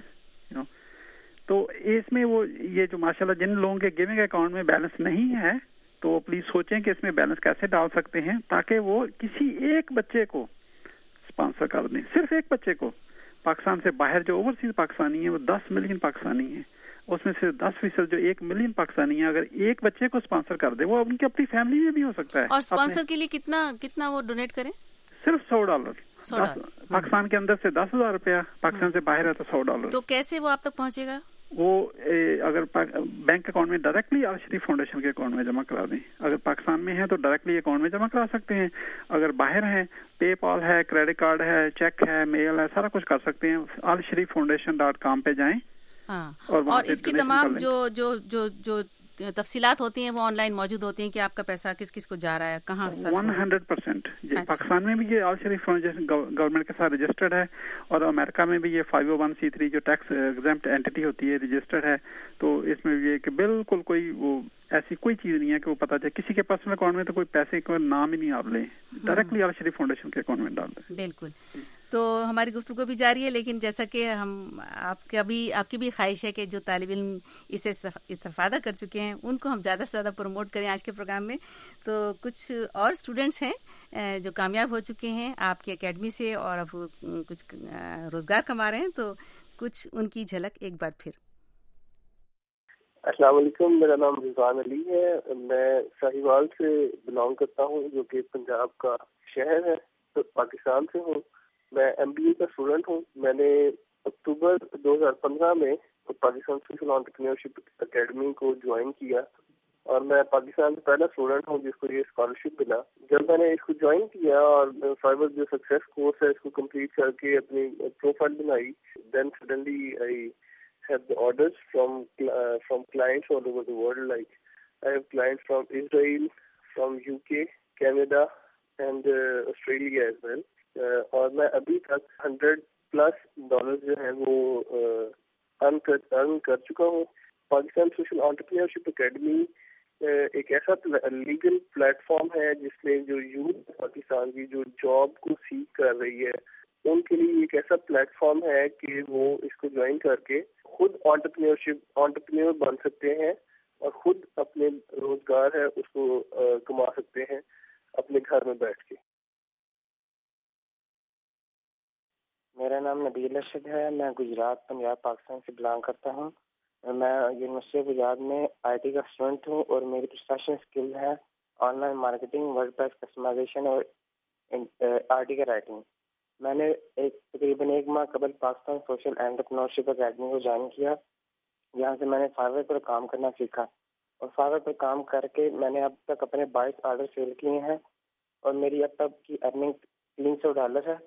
تو اس میں وہ یہ جو ماشاءاللہ جن لوگوں کے گیونگ اکاؤنٹ میں بیلنس نہیں ہے تو وہ پلیز سوچیں کہ اس میں بیلنس کیسے ڈال سکتے ہیں تاکہ وہ کسی ایک بچے کو اسپانسر کر دیں, صرف ایک بچے کو. پاکستان سے باہر جو اوورسیز پاکستانی ہیں وہ 10 ملین پاکستانی ہیں, اس میں سے 10% جو 1 ملین پاکستانی ہیں اگر ایک بچے کو اسپانسر کر دے وہ ان کی اپنی فیملی میں بھی ہو سکتا ہے. اور اسپانسر کے لیے کتنا وہ ڈونیٹ کریں؟ صرف $100. پاکستان کے اندر سے $10,000, پاکستان سے باہر ہے تو $100. تو کیسے وہ آپ تک پہنچے گا؟ وہ اگر بینک اکاؤنٹ میں ڈائریکٹلی آل شریف فاؤنڈیشن کے اکاؤنٹ میں جمع کرا دیں. اگر پاکستان میں ہے تو ڈائریکٹلی اکاؤنٹ میں جمع کرا سکتے ہیں. اگر باہر ہیں پے پال ہے, کریڈٹ کارڈ ہے, چیک ہے, میل ہے, سارا کچھ کر سکتے ہیں. allsharifffoundation.com پہ جائیں. ہاں, اور اس کی تمام جو تفصیلات ہوتی ہیں وہ آن لائن موجود ہوتی ہیں کہ آپ کا پیسہ کس کس کو جا رہا ہے, کہاں. 100% پاکستان میں بھی یہ آل شریف فاؤنڈیشن گورنمنٹ کے ساتھ رجسٹرڈ ہے اور امریکہ میں بھی یہ 501c3 جو ٹیکس ایگزمپٹ اینٹی ہوتی ہے رجسٹرڈ ہے. تو اس میں یہ کہ بالکل کوئی وہ ایسی کوئی چیز نہیں ہے کہ وہ پتہ چلے کسی کے پرسنل اکاؤنٹ میں تو کوئی پیسے کا نام ہی نہیں آپ لیں, ڈائریکٹلی آل شریف فاؤنڈیشن کے اکاؤنٹ میں ڈال دیں. بالکل. تو ہماری گفتگو بھی جاری ہے, لیکن جیسا کہ ہم آپ کی بھی خواہش ہے کہ جو طالب علم اس سے استفادہ کر چکے ہیں ان کو ہم زیادہ سے زیادہ پروموٹ کریں آج کے پروگرام میں. تو کچھ اور اسٹوڈنٹس ہیں جو کامیاب ہو چکے ہیں آپ کی اکیڈمی سے اور اب کچھ روزگار کما رہے ہیں, تو کچھ ان کی جھلک ایک بار پھر. السلام علیکم, میرا نام رضوان علی ہے. میں ساہیوال سے بلانگ کرتا ہوں جو کہ پنجاب کا شہر ہے. تو پاکستان سے ہوں. میں MBA کا اسٹوڈنٹ ہوں. میں نے اکتوبر 2015 میں پاکستان سوشل انٹرپرینیورشپ اکیڈمی کو جوائن کیا اور میں پاکستان کا پہلا اسٹوڈنٹ ہوں جس کو یہ اسکالرشپ ملا. جب میں نے اس کو جوائن کیا اور فائبر جو سکسیس کورس ہے اس کو کمپلیٹ کر کے اپنی پروفائل بنائی, then suddenly I have the orders from clients all over the world. Like I have clients from Israel, from UK, Canada and Australia as well. اور میں ابھی تک $100+ جو ہیں وہ ارن کر چکا ہوں. پاکستان سوشل انٹرپرینیورشپ اکیڈمی ایک ایسا لیگل پلیٹ فارم ہے جس میں جو یوتھ پاکستان کی جو جاب کو سیکھ کر رہی ہے ان کے لیے ایک ایسا پلیٹ فارم ہے کہ وہ اس کو جوائن کر کے خود انٹرپرینور بن سکتے ہیں اور خود اپنے روزگار ہے اس کو کما سکتے ہیں اپنے گھر میں بیٹھ کے. میرا نام نبیل ارشد ہے. میں گجرات پنجاب پاکستان سے بلانگ کرتا ہوں. میں یونیورسٹی آف گجرات میں IT کا اسٹوڈنٹ ہوں اور میری پروفیشنل اسکل ہے online marketing, WordPress customization اور آرٹیکل رائٹنگ. میں نے تقریباً 1 ماہ قبل پاکستان سوشل انٹرپرینورشپ اکیڈمی کو جوائن کیا. یہاں سے میں نے فائور پر کام کرنا سیکھا اور فائور پر کام کر کے میں نے اب تک اپنے 22 آرڈر سیل کیے ہیں اور میری اب تک کی ارننگ $300 ہے.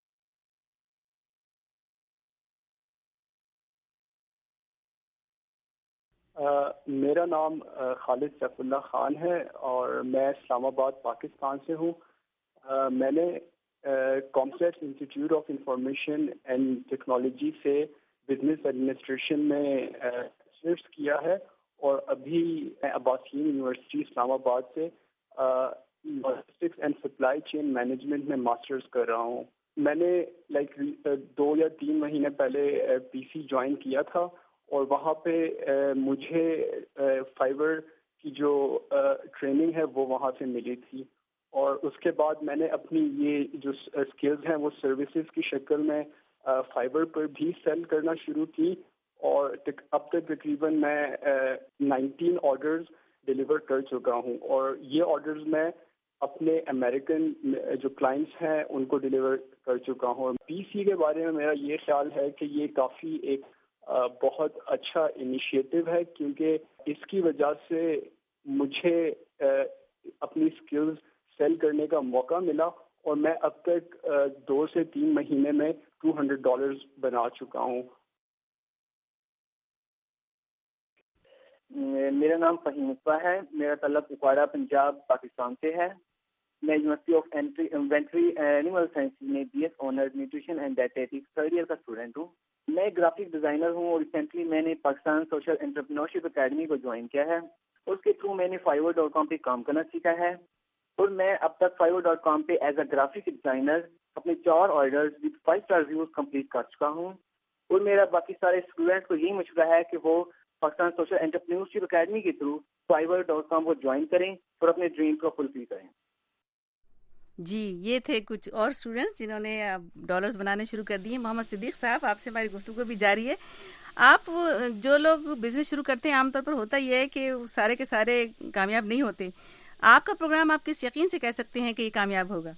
میرا نام خالد سیف اللہ خان ہے اور میں اسلام آباد پاکستان سے ہوں. میں نے COMSATS Institute of Information and Technology سے بزنس ایڈمنسٹریشن میں ماسٹرز کیا ہے اور ابھی میں عباسین یونیورسٹی اسلام آباد سے logistics and supply chain management میں ماسٹرز کر رہا ہوں. میں نے 2 یا 3 مہینے پہلے PC جوائن کیا تھا اور وہاں پہ مجھے فائور کی جو ٹریننگ ہے وہ وہاں سے ملی تھی اور اس کے بعد میں نے اپنی یہ جو اسکلز ہیں وہ سروسز کی شکل میں فائور پر بھی سیل کرنا شروع کی اور اب تک تقریباً میں 19 آرڈرز ڈیلیور کر چکا ہوں اور یہ آرڈرز میں اپنے امریکن جو کلائنٹس ہیں ان کو ڈیلیور کر چکا ہوں. PC کے بارے میں میرا یہ خیال ہے کہ یہ کافی ایک بہت اچھا انیشیٹو ہے کیونکہ اس کی وجہ سے مجھے اپنی سکلز سیل کرنے کا موقع ملا اور میں اب تک 2 سے 3 مہینے میں $200 بنا چکا ہوں. میرا نام فہیم اصفا ہے. میرا تعلق کپواڑہ پنجاب پاکستان سے ہے. میں university of inventory animal science میں BS honours nutrition and dietetics 3rd year کا اسٹوڈنٹ ہوں. میں گرافک ڈیزائنر ہوں اور ریسنٹلی میں نے پاکستان سوشل انٹرپرینورشپ اکیڈمی کو جوائن کیا ہے. اس کے تھرو میں نے fiverr.com پہ کام کرنا سیکھا ہے اور میں اب تک fiverr.com پہ ایز اے گرافک ڈیزائنر اپنے 4 orders with 5 star reviews complete کر چکا ہوں. اور میرا باقی سارے اسٹوڈنٹس کو یہی مشورہ ہے کہ وہ پاکستان سوشل انٹرپرینورشپ اکیڈمی کے تھرو fiverr.com کو جوائن کریں اور اپنے ڈریم کو فلفل کریں. جی یہ تھے کچھ اور اسٹوڈنٹس جنہوں نے ڈالرز بنانے شروع کر دیے. محمد صدیق صاحب آپ سے ہماری گفتگو بھی جاری ہے. آپ جو لوگ بزنس شروع کرتے ہیں عام طور پر ہوتا یہ ہے کہ سارے کے سارے کامیاب نہیں ہوتے. آپ کا پروگرام آپ کس یقین سے کہہ سکتے ہیں کہ یہ کامیاب ہوگا؟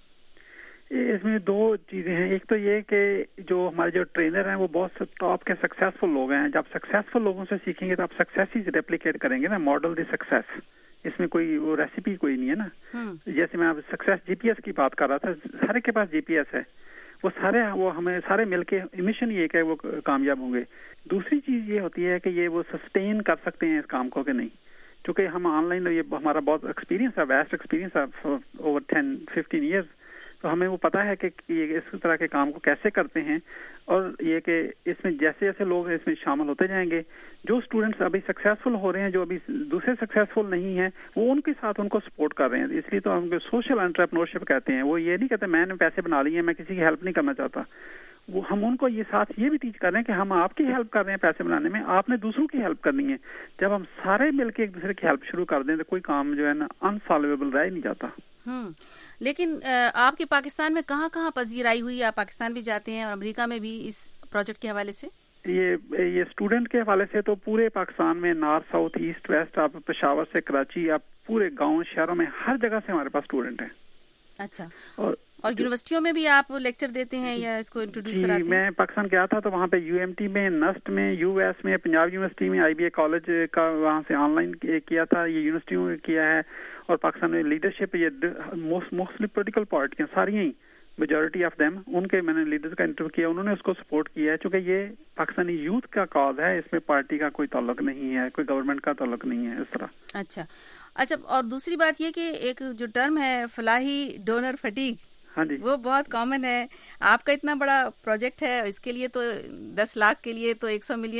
اس میں 2 چیزیں ہیں. ایک تو یہ کہ جو ہمارے جو ٹرینر ہیں وہ بہت ٹاپ کے سکسیسفل لوگ ہیں. جب سکسیسفل لوگوں سے سیکھیں گے تو آپ سکسیس ہی ریپلیکیٹ کریں گے نا, ماڈل دی سکسیس. اس میں کوئی وہ ریسیپی کوئی نہیں ہے نا. جیسے میں سکسیس GPS کی بات کر رہا تھا, سارے کے پاس GPS ہے, وہ ہمیں سارے مل کے مشن یہ کہ وہ کامیاب ہوں گے. دوسری چیز یہ ہوتی ہے کہ یہ وہ سسٹین کر سکتے ہیں اس کام کو کہ نہیں. چونکہ ہم آن لائن یہ ہمارا بہت ایکسپیرینس ہے, ویسٹ ایکسپیرینس ہے اوور 10-15 ایئرز, تو ہمیں وہ پتا ہے کہ یہ اس طرح کے کام کو کیسے کرتے ہیں. اور یہ کہ اس میں جیسے جیسے لوگ اس میں شامل ہوتے جائیں گے, جو اسٹوڈنٹس ابھی سکسیسفل ہو رہے ہیں, جو ابھی دوسرے سکسیسفل نہیں ہیں, وہ ان کے ساتھ ان کو سپورٹ کر رہے ہیں. اس لیے تو ہم سوشل انٹرپرینورشپ کہتے ہیں. وہ یہ نہیں کہتے میں نے پیسے بنا لیے ہیں, میں کسی کی ہیلپ نہیں کرنا چاہتا. وہ ہم ان کو یہ ساتھ یہ بھی ٹیچ کر رہے ہیں کہ ہم آپ کی ہیلپ کر رہے ہیں پیسے بنانے میں, آپ نے دوسروں کی ہیلپ کرنی ہے. جب ہم سارے مل کے ایک دوسرے کی ہیلپ شروع کر دیں تو کوئی کام جو ہے نا انسالویبل رہ نہیں جاتا. لیکن آپ کے پاکستان میں کہاں کہاں پذیرائی ہوئی؟ آپ پاکستان بھی جاتے ہیں اور امریکہ میں بھی اس پروجیکٹ کے حوالے سے؟ یہ اسٹوڈنٹ کے حوالے سے تو پورے پاکستان میں نارتھ ساؤتھ ایسٹ ویسٹ, آپ پشاور سے کراچی, آپ پورے گاؤں شہروں میں ہر جگہ سے ہمارے پاس اسٹوڈنٹ ہیں. اچھا, اور یونیورسٹیوں میں بھی آپ لیکچر دیتے ہیں یا اس کو انٹروڈیوس کراتے ہیں؟ میں پاکستان گیا تھا تو وہاں پہ UMT میں, نسٹ میں, US میں, پنجاب یونیورسٹی میں, IBA کالج کا وہاں سے آن لائن کیا تھا, یہ یونیورسٹیوں میں کیا ہے. اور پاکستان میں لیڈرشپ, یہ موسٹلی پولیٹیکل پارٹیاں ساری ہیں, میجورٹی آف دیم, ان کے میں نے لیڈرز کا انٹرویو کیا, انہوں نے اس کو سپورٹ کیا ہے. چونکہ یہ پاکستانی یوتھ کا کاز ہے, اس میں پارٹی کا کوئی تعلق نہیں ہے, کوئی گورنمنٹ کا تعلق نہیں ہے اس طرح. اچھا, اور دوسری بات یہ کہ ایک جو ٹرم ہے فلاحی ڈونر فٹیگ, ہاں جی, وہ بہت کامن ہے. آپ کا اتنا بڑا پروجیکٹ ہے, اس کے لیے تو 10 لاکھ کے لیے تو 100 ملین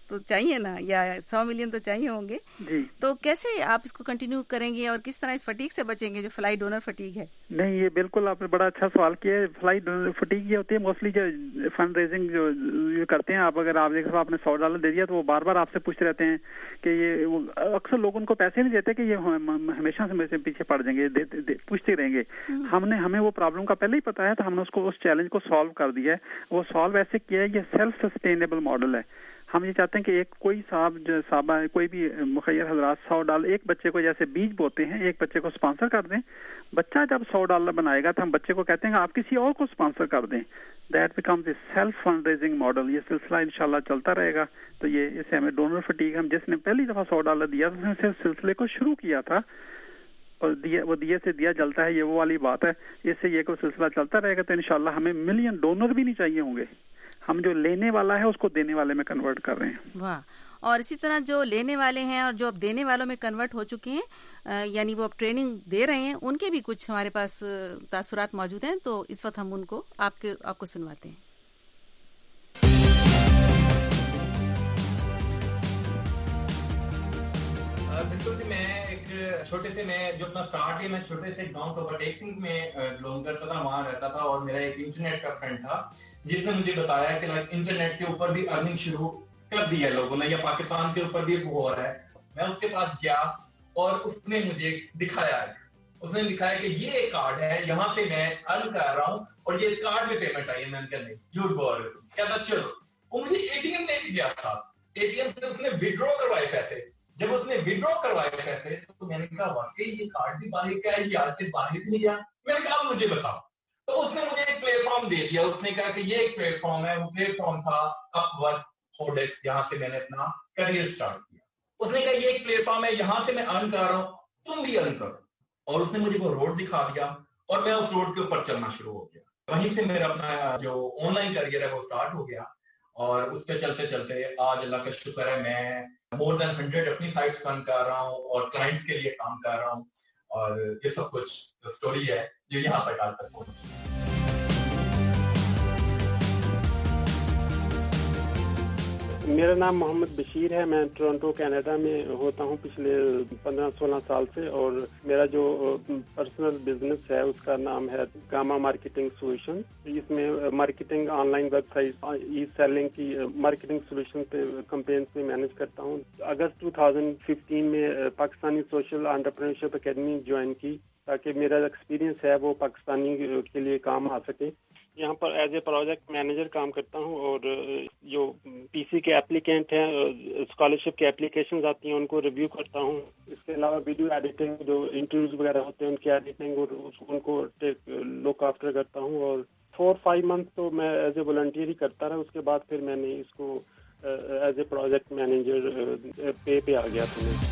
तो चाहिए ना, या 100 मिलियन तो चाहिए होंगे जी। तो कैसे आप इसको कंटिन्यू करेंगे और किस तरह इस फटीग से बचेंगे जो फ्लाई डोनर फटीग है? नहीं, ये बिल्कुल आपने बड़ा अच्छा सवाल किया है। फ्लाई डोनर फटीग ये होती है मोस्टली जो फंड रेजिंग जो करते हैं आप, अगर आप देखो आपने $100 दे दिया तो वो बार बार आपसे पूछते रहते हैं कि ये, वो अक्सर लोग उनको पैसे नहीं देते कि ये हमेशा से मेरे से पीछे पड़ जाएंगे, पूछते रहेंगे। हमें वो प्रॉब्लम का पहले ही पता है, तो हमने उसको उस चैलेंज को सॉल्व कर दिया है। वो सॉल्व ऐसे किया है, ये सेल्फ सस्टेनेबल मॉडल है। हम ये चाहते हैं कि एक कोई साहबा कोई भी मुखैर हजरात $100 एक बच्चे को जैसे बीज बोते हैं, एक बच्चे को स्पॉन्सर कर दें। बच्चा जब $100 बनाएगा तो हम बच्चे को कहते हैं आप किसी और को स्पॉन्सर कर दें। That becomes a self fund raising model. ये सिलसिला इंशाल्लाह चलता रहेगा। तो ये इसे हमें डोनर फटीग, हम जिसने पहली दफा $100 दिया उसने सिर्फ सिलसिले को शुरू किया था और दिए से दिया जलता है, ये वो वाली बात है। इससे ये कोई सिलसिला चलता रहेगा तो इंशाल्लाह हमें मिलियन डोनर भी नहीं चाहिए होंगे। हम जो लेने वाला है उसको देने वाले में कन्वर्ट कर रहे हैं। वाह। और इसी तरह जो लेने वाले हैं और जो अब देने वालों में कन्वर्ट हो चुके हैं, यानी वो अब ट्रेनिंग दे रहे हैं, उनके भी कुछ हमारे पास तासुरात मौजूद हैं, तो इस वक्त हम उनको आपको सुनवाते हैं। बिल्कुल जी, मैं जो अपना स्टार्ट है, मैं छोटे से गांव तो टेक सिंह में बिलोंग करता था, वहां रहता था। और मेरा एक इंटरनेट का फ्रेंड था जिसने मुझे बताया कि लाइक इंटरनेट के ऊपर भी अर्निंग शुरू कर दी है लोगों ने, या पाकिस्तान के ऊपर भी हो रहा है। मैं उसके पास गया और उसने मुझे दिखाया कि ये एक कार्ड है, यहाँ से मैं अर्न कर रहा हूँ और ये कार्ड में पेमेंट आई है। मैंने कहा नहीं, झूठ बोल रहे हो। कहता चलो, वो मुझे एटीएम लेके गया था, एटीएम से उसने विड्रॉ करवाए पैसे। जब उसने विड्रॉ करवाए पैसे तो मैंने कहा वाकई ये कार्ड भी बाहर का है, ये आज से बाहर नहीं गया। मैंने कहा मुझे बताओ। तो उसने मुझे एक प्लेटफॉर्म दे दिया। उसने कहा कि ये एक प्लेटफॉर्म है। वो प्लेटफॉर्म था अपवर्क होडेक्स, जहां से मैंने अपना करियर स्टार्ट किया। उसने कहा ये एक प्लेटफॉर्म है, यहां से मैं अर्न कर रहा हूं, तुम भी अर्न करो। और उसने मुझे वो रोड दिखा दिया और मैं उस रोड के ऊपर चलना शुरू हो गया। वहीं से मेरा अपना जो ऑनलाइन करियर है वो स्टार्ट हो गया। और उस पर चलते चलते आज अल्लाह का शुक्र है, मैं मोर देन 100 अपनी साइट्स रन कर रहा हूँ और क्लाइंट्स के लिए काम कर रहा हूँ। और ये सब कुछ स्टोरी है जो यहाँ तक आज तक पहुंची। मेरा नाम मोहम्मद बशीर है। मैं टोरंटो कनाडा में होता हूँ पिछले 15-16 साल से। और मेरा जो पर्सनल बिजनेस है उसका नाम है गामा मार्केटिंग सॉल्यूशन। इसमें marketing, online website, e selling की मार्केटिंग सॉल्यूशन पे कैंपेन्स में मैनेज करता हूँ। अगस्त 2015 में Pakistani Social Entrepreneurship Academy join की ताकि मेरा एक्सपीरियंस है वो पाकिस्तानी के लिए काम आ सके। यहाँ पर एज ए प्रोजेक्ट मैनेजर काम करता हूँ। और जो पीसी के एप्लीकेंट हैं, स्कॉलरशिप के एप्लीकेशंस आती हैं, उनको रिव्यू करता हूँ। इसके अलावा वीडियो एडिटिंग, जो इंटरव्यूज वगैरह होते हैं उनकी एडिटिंग और उनको लुक आफ्टर करता हूँ। और 4-5 मंथ तो मैं एज ए वॉलंटियर ही करता रहा। उसके बाद फिर मैंने इसको एज ए प्रोजेक्ट मैनेजर पे आ गया था मैं।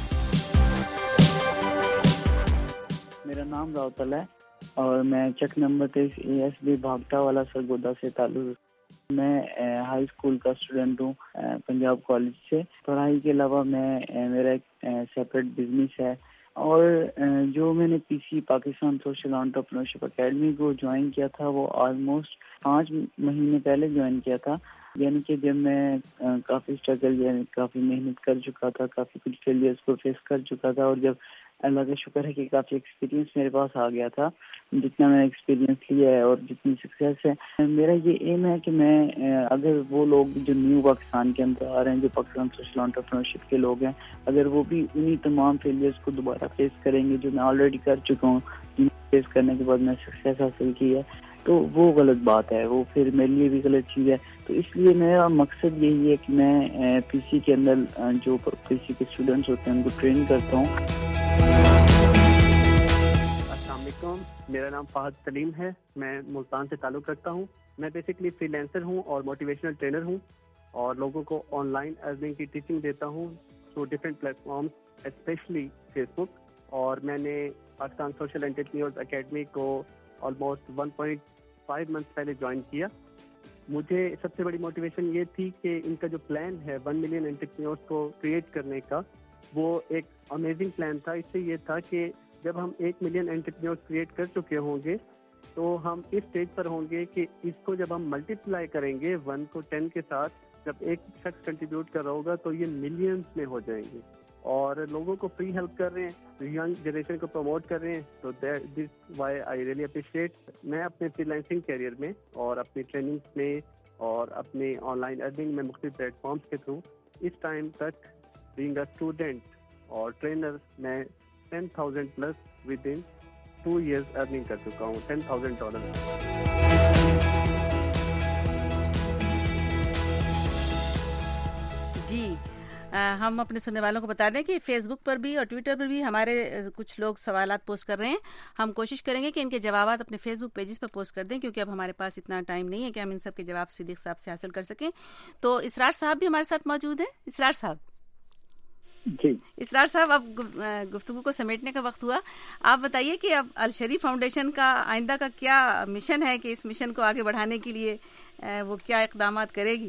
मेरा नाम राउतल है और मैं चेक नंबर 23 ASB भागटा वाला सरगोदा से ताल्लुक। मैं हाई स्कूल का स्टूडेंट हूँ पंजाब कॉलेज से। पढ़ाई के अलावा मेरा एक सेपरेट बिजनेस है। और जो मैंने PC Pakistan Social Entrepreneurship Academy को ज्वाइन किया था वो ऑलमोस्ट 5 महीने पहले ज्वाइन किया था। यानी कि जब मैं काफ़ी स्ट्रगल, यानी काफ़ी मेहनत कर चुका था, काफ़ी कुछ फेलियर्स को फेस कर चुका था। और जब अल्लाह का शुक्र है कि काफ़ी एक्सपीरियंस मेरे पास आ गया था, जितना मैंने एक्सपीरियंस लिया है और जितनी सक्सेस है, मेरा ये एम है कि मैं अगर वो लोग जो न्यू पाकिस्तान के अंदर आ रहे हैं, जो पाकिस्तान सोशल एंटरप्रेन्योरशिप के लोग हैं, अगर वो भी उन्हीं तमाम फेलियर्स को दोबारा फेस करेंगे जो मैं ऑलरेडी कर चुका हूँ, फेस करने के बाद मैं सक्सेस हासिल की है, तो वो गलत बात है, वो फिर मेरे लिए भी गलत चीज़ है। तो इसलिए मेरा मकसद यही है कि मैं पीसी के अंदर जो पीसी के स्टूडेंट्स होते हैं उनको ट्रेन करता हूँ। अस्सलाम वालेकुम, मेरा नाम फहद सलीम है। मैं मुल्तान से ताल्लुक़ रखता हूँ। मैं बेसिकली फ्रीलांसर हूँ और मोटिवेशनल ट्रेनर हूँ और लोगों को ऑनलाइन अर्निंग की टीचिंग देता हूँ through different platforms, specially Facebook. और मैंने पाकिस्तान सोशल एंटरप्रेन्योर्स एकेडमी को ऑलमोस्ट 1.5 मंथ पहले ज्वाइन किया। मुझे सबसे बड़ी मोटिवेशन ये थी कि इनका जो प्लान है 1 मिलियन एंटरप्रेन्योर्स को क्रिएट करने का, वो एक अमेजिंग प्लान था। इससे ये था कि जब हम 1 मिलियन एंटरप्रेन्योर्स क्रिएट कर चुके होंगे तो हम इस स्टेज पर होंगे कि इसको जब हम मल्टीप्लाई करेंगे 1 को 10 के साथ, जब एक शख्स कंट्रीब्यूट कर रहा होगा तो ये मिलियंस में हो जाएंगे। और लोगों को फ्री हेल्प कर रहे हैं, यंग जनरेशन को प्रमोट कर रहे हैं, तो this why I really appreciate. मैं अपने फ्रीलांसिंग कैरियर में और अपनी ट्रेनिंग में और अपने ऑनलाइन अर्निंग में मुख्तलिफ प्लेटफॉर्म्स के थ्रू इस टाइम तक बीइंग अ स्टूडेंट और ट्रेनर मैं 10,000 plus within 2 years earning कर चुका हूँ, $10,000। जी हम अपने सुनने वालों को बता दें कि फेसबुक पर भी और ट्विटर पर भी हमारे कुछ लोग सवालात पोस्ट कर रहे हैं। हम कोशिश करेंगे कि इनके जवाबात अपने फेसबुक पेजेस पर पोस्ट कर दें, क्योंकि अब हमारे पास इतना टाइम नहीं है कि हम इन सब के जवाब सिद्दीक साहब से हासिल कर सकें। तो इसरार साहब भी हमारे साथ मौजूद हैं। इसरार साहब जी, इसरार साहब, अब गुफ्तगू को समेटने का वक्त हुआ। आप बताइए कि अब अल शरीफ फाउंडेशन का आइंदा का क्या मिशन है, कि इस मिशन को आगे बढ़ाने के लिए वो क्या इक़दामात करेगी?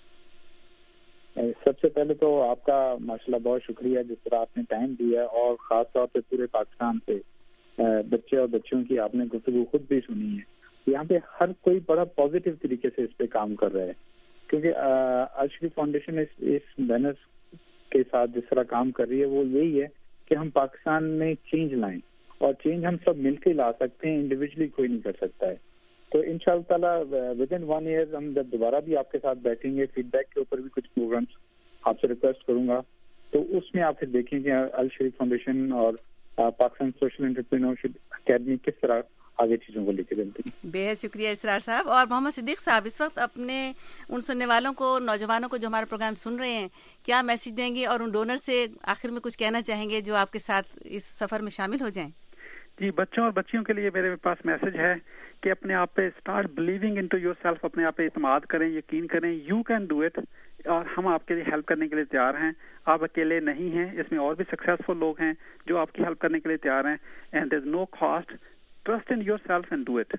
सबसे पहले तो आपका माशाल्लाह बहुत शुक्रिया जिस तरह आपने टाइम दिया, और ख़ास तौर पे पूरे पाकिस्तान से बच्चे और बच्चियों की आपने गुफ्तगू खुद भी सुनी है। यहाँ पे हर कोई बड़ा पॉजिटिव तरीके से इस पे काम कर रहा है, क्योंकि अल शरीफ फाउंडेशन इस बैनर के साथ जिस तरह काम कर रही है वो यही है कि हम पाकिस्तान में चेंज लाएं, और चेंज हम सब मिलकर ला सकते हैं, इंडिविजुअली कोई नहीं कर सकता है। तो इंशाअल्लाह ताला विद इन 1 year हम जब दोबारा भी आपके साथ बैठेंगे, फीडबैक के ऊपर भी कुछ प्रोग्राम्स आपसे रिक्वेस्ट करूंगा, तो उसमें आप फिर देखें कि अल शरीफ फाउंडेशन और पाकिस्तान सोशल एंटरप्रेन्योरशिप अकेडमी किस तरह आगे चीजों को लेकर चलती हैं। बेहद शुक्रिया इसरार साहब। और मोहम्मद सिद्दीक साहब, इस वक्त अपने उन सुनने वालों को, नौजवानों को जो हमारा प्रोग्राम सुन रहे हैं, क्या मैसेज देंगे, और उन डोनर से आखिर में कुछ कहना चाहेंगे जो आपके साथ इस सफर में शामिल हो जाएं? जी, बच्चों और बच्चियों के लिए मेरे पास मैसेज है कि अपने आप पे स्टार्ट बिलीविंग इनटू योरसेल्फ, अपने आप पे इत्मीनान करें, यकीन करें, यू कैन डू इट, और हम आपके लिए हेल्प करने के लिए तैयार हैं। आप अकेले नहीं हैं, इसमें और भी सक्सेसफुल लोग हैं जो आपकी हेल्प करने के लिए तैयार हैं, and there is no cost, trust in yourself and do it.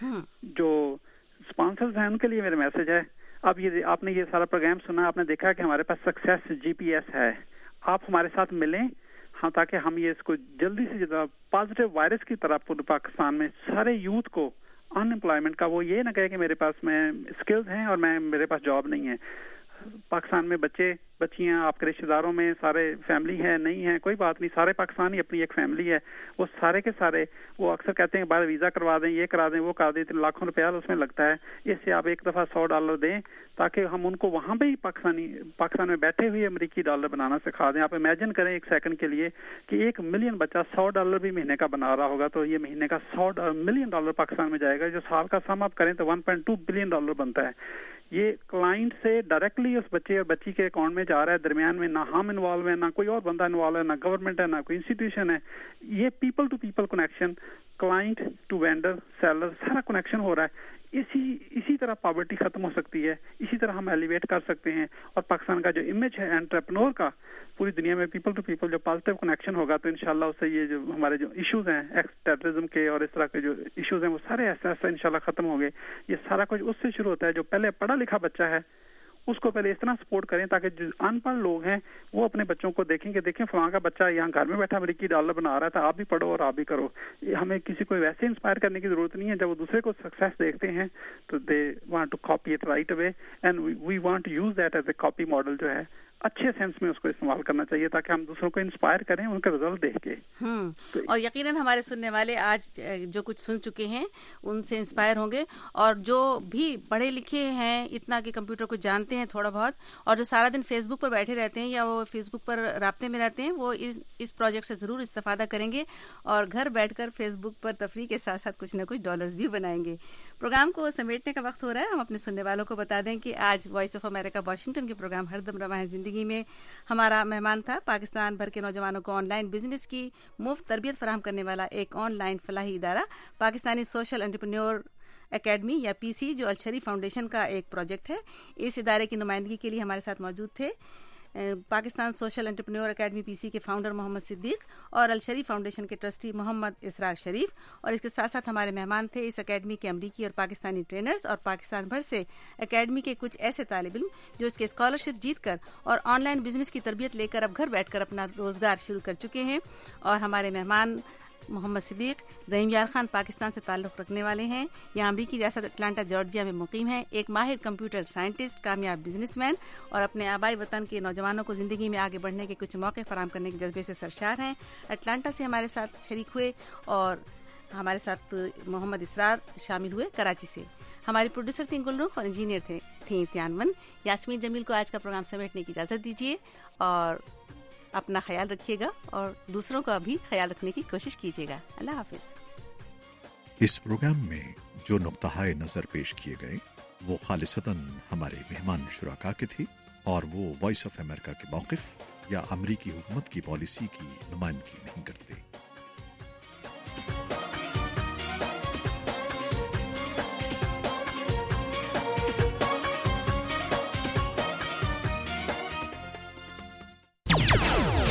जो स्पॉन्सर्स हैं उनके लिए मेरा मैसेज है, अब ये आपने ये सारा प्रोग्राम सुना, आपने देखा कि हमारे पास सक्सेस GPS है, आप हमारे साथ मिलें, हाँ, ताकि हम ये इसको जल्दी से जल्दी पॉजिटिव वायरस की तरह पूरे पाकिस्तान में सारे यूथ को अनएम्प्लॉयमेंट का, वो ये ना कहे कि मेरे पास में स्किल्स हैं और मेरे पास जॉब नहीं है। पाकिस्तान में बच्चे बच्चियां, आपके रिश्तेदारों में सारे फैमिली है, नहीं है, कोई बात नहीं, सारे पाकिस्तानी अपनी एक फैमिली है, वो सारे के सारे, वो अक्सर कहते हैं बाहर वीज़ा करवा दें, ये करा दें, वो करा दें, लाखों रुपया उसमें लगता है। इससे आप एक दफ़ा $100 दें, ताकि हम उनको वहाँ पे ही पाकिस्तान में बैठे हुए अमेरिकी डॉलर बनाना सिखा दें। आप इमेजिन करें एक सेकंड के लिए कि 1 मिलियन बच्चा $100 भी महीने का बना रहा होगा, तो ये महीने का $100 मिलियन पाकिस्तान में जाएगा, जो साल का सम आप करें तो $1.2 बिलियन बनता है। ये क्लाइंट से डायरेक्टली उस बच्चे और बच्ची के अकाउंट में जा रहा है, दरमियान में ना हम इन्वॉल्व है, ना कोई और बंदा इन्वॉल्व है, ना गवर्नमेंट है, ना कोई इंस्टीट्यूशन है। ये people to people connection, client to vendor, seller, सारा कनेक्शन हो रहा है। इसी तरह पॉवर्टी खत्म हो सकती है, इसी तरह हम एलिवेट कर सकते हैं, और पाकिस्तान का जो इमेज है एंटरप्रेन्योर का पूरी दुनिया में पीपल टू पीपल जो पॉजिटिव कनेक्शन होगा, तो इंशाल्लाह उससे ये जो हमारे जो इश्यूज हैं एक्स टेररिज्म के और इस तरह के जो इश्यूज हैं वो सारे ऐसे ऐसे इंशाल्लाह खत्म हो गए। ये सारा कुछ उससे शुरू होता है, जो पहले पढ़ा लिखा बच्चा है उसको पहले इस तरह सपोर्ट करें ताकि जो अनपढ़ लोग हैं वो अपने बच्चों को देखें फलां का बच्चा यहाँ घर में बैठा अमेरिकी डॉलर बना रहा था, आप भी पढ़ो और आप भी करो। हमें किसी को वैसे इंस्पायर करने की जरूरत नहीं है, जब वो दूसरे को सक्सेस देखते हैं तो they want to copy it right away, and we want to use that as a copy model, जो है अच्छे सेंस में उसको इस्तेमाल करना चाहिए ताकि हम दूसरों को इंस्पायर करें उनके रिजल्ट देख के। तो और यकीनन हमारे सुनने वाले आज जो कुछ सुन चुके हैं उनसे इंस्पायर होंगे, और जो भी पढ़े लिखे हैं इतना कि कंप्यूटर को जानते हैं थोड़ा बहुत, और जो सारा दिन फेसबुक पर बैठे रहते हैं या वो फेसबुक पर राब्ते में रहते हैं, वो इस प्रोजेक्ट से जरूर इस्तेफादा करेंगे और घर बैठकर फेसबुक पर तफरीह के साथ साथ कुछ न कुछ डॉलर्स भी बनाएंगे। प्रोग्राम को समेटने का वक्त हो रहा है। हम अपने सुनने वालों को बता दें कि आज वॉइस ऑफ अमेरिका वाशिंगटन के प्रोग्राम हरदम रवा है जिंदगी में हमारा मेहमान था पाकिस्तान भर के नौजवानों को ऑनलाइन बिजनेस की मुफ्त तरबियत फराहम करने वाला एक ऑनलाइन फलाही इदारा पाकिस्तानी सोशल एंटरप्रेन्योर एकेडमी या PC, जो अल शरीफ फाउंडेशन का एक प्रोजेक्ट है। इस इदारे की नुमाइंदगी के लिए हमारे साथ मौजूद थे Pakistan Social Entrepreneur Academy PC के फाउंडर मोहम्मद सिद्दीक और अल शरीफ फाउंडेशन के ट्रस्टी मोहम्मद इसरार शरीफ, और इसके साथ साथ हमारे मेहमान थे इस एकेडमी के अमरीकी और पाकिस्तानी ट्रेनर्स और पाकिस्तान भर से एकेडमी के कुछ ऐसे तालिब इल्म जो इसके स्कॉलरशिप जीतकर और ऑनलाइन बिजनेस की तरबियत लेकर अब घर बैठकर अपना रोजगार शुरू कर चुके हैं। और हमारे मेहमान मोहम्मद सिद्दीक रहीम यार खान पाकिस्तान से ताल्लुक़ रखने वाले हैं। यह अमरीकी रियासत अटलांटा जॉर्जिया में मुकीम हैं। एक माहिर कंप्यूटर साइंटिस्ट, कामयाब बिजनेसमैन और अपने आबाई वतन के नौजवानों को ज़िंदगी में आगे बढ़ने के कुछ मौके फराहम करने के जज्बे से सरशार हैं। अटलांटा से हमारे साथ शरीक हुए और हमारे साथ मोहम्मद इसरार शामिल हुए कराची से। हमारी प्रोड्यूसर थी गुलरुख और इंजीनियर थी त्यानवन। यास्मीन जमील को आज का प्रोग्राम समेटने की इजाज़त दीजिए और अपना ख्याल रखिएगा और दूसरों का भी ख्याल रखने की कोशिश कीजिएगा। अल्लाह हाफिज। इस प्रोग्राम में जो नुक्ताए नज़र पेश किए गए वो खालिसतन हमारे मेहमान शुराका के थे और वो वॉइस ऑफ अमेरिका के मौक़िफ़ या अमरीकी हुकूमत की पॉलिसी की नुमाइंदगी नहीं करते।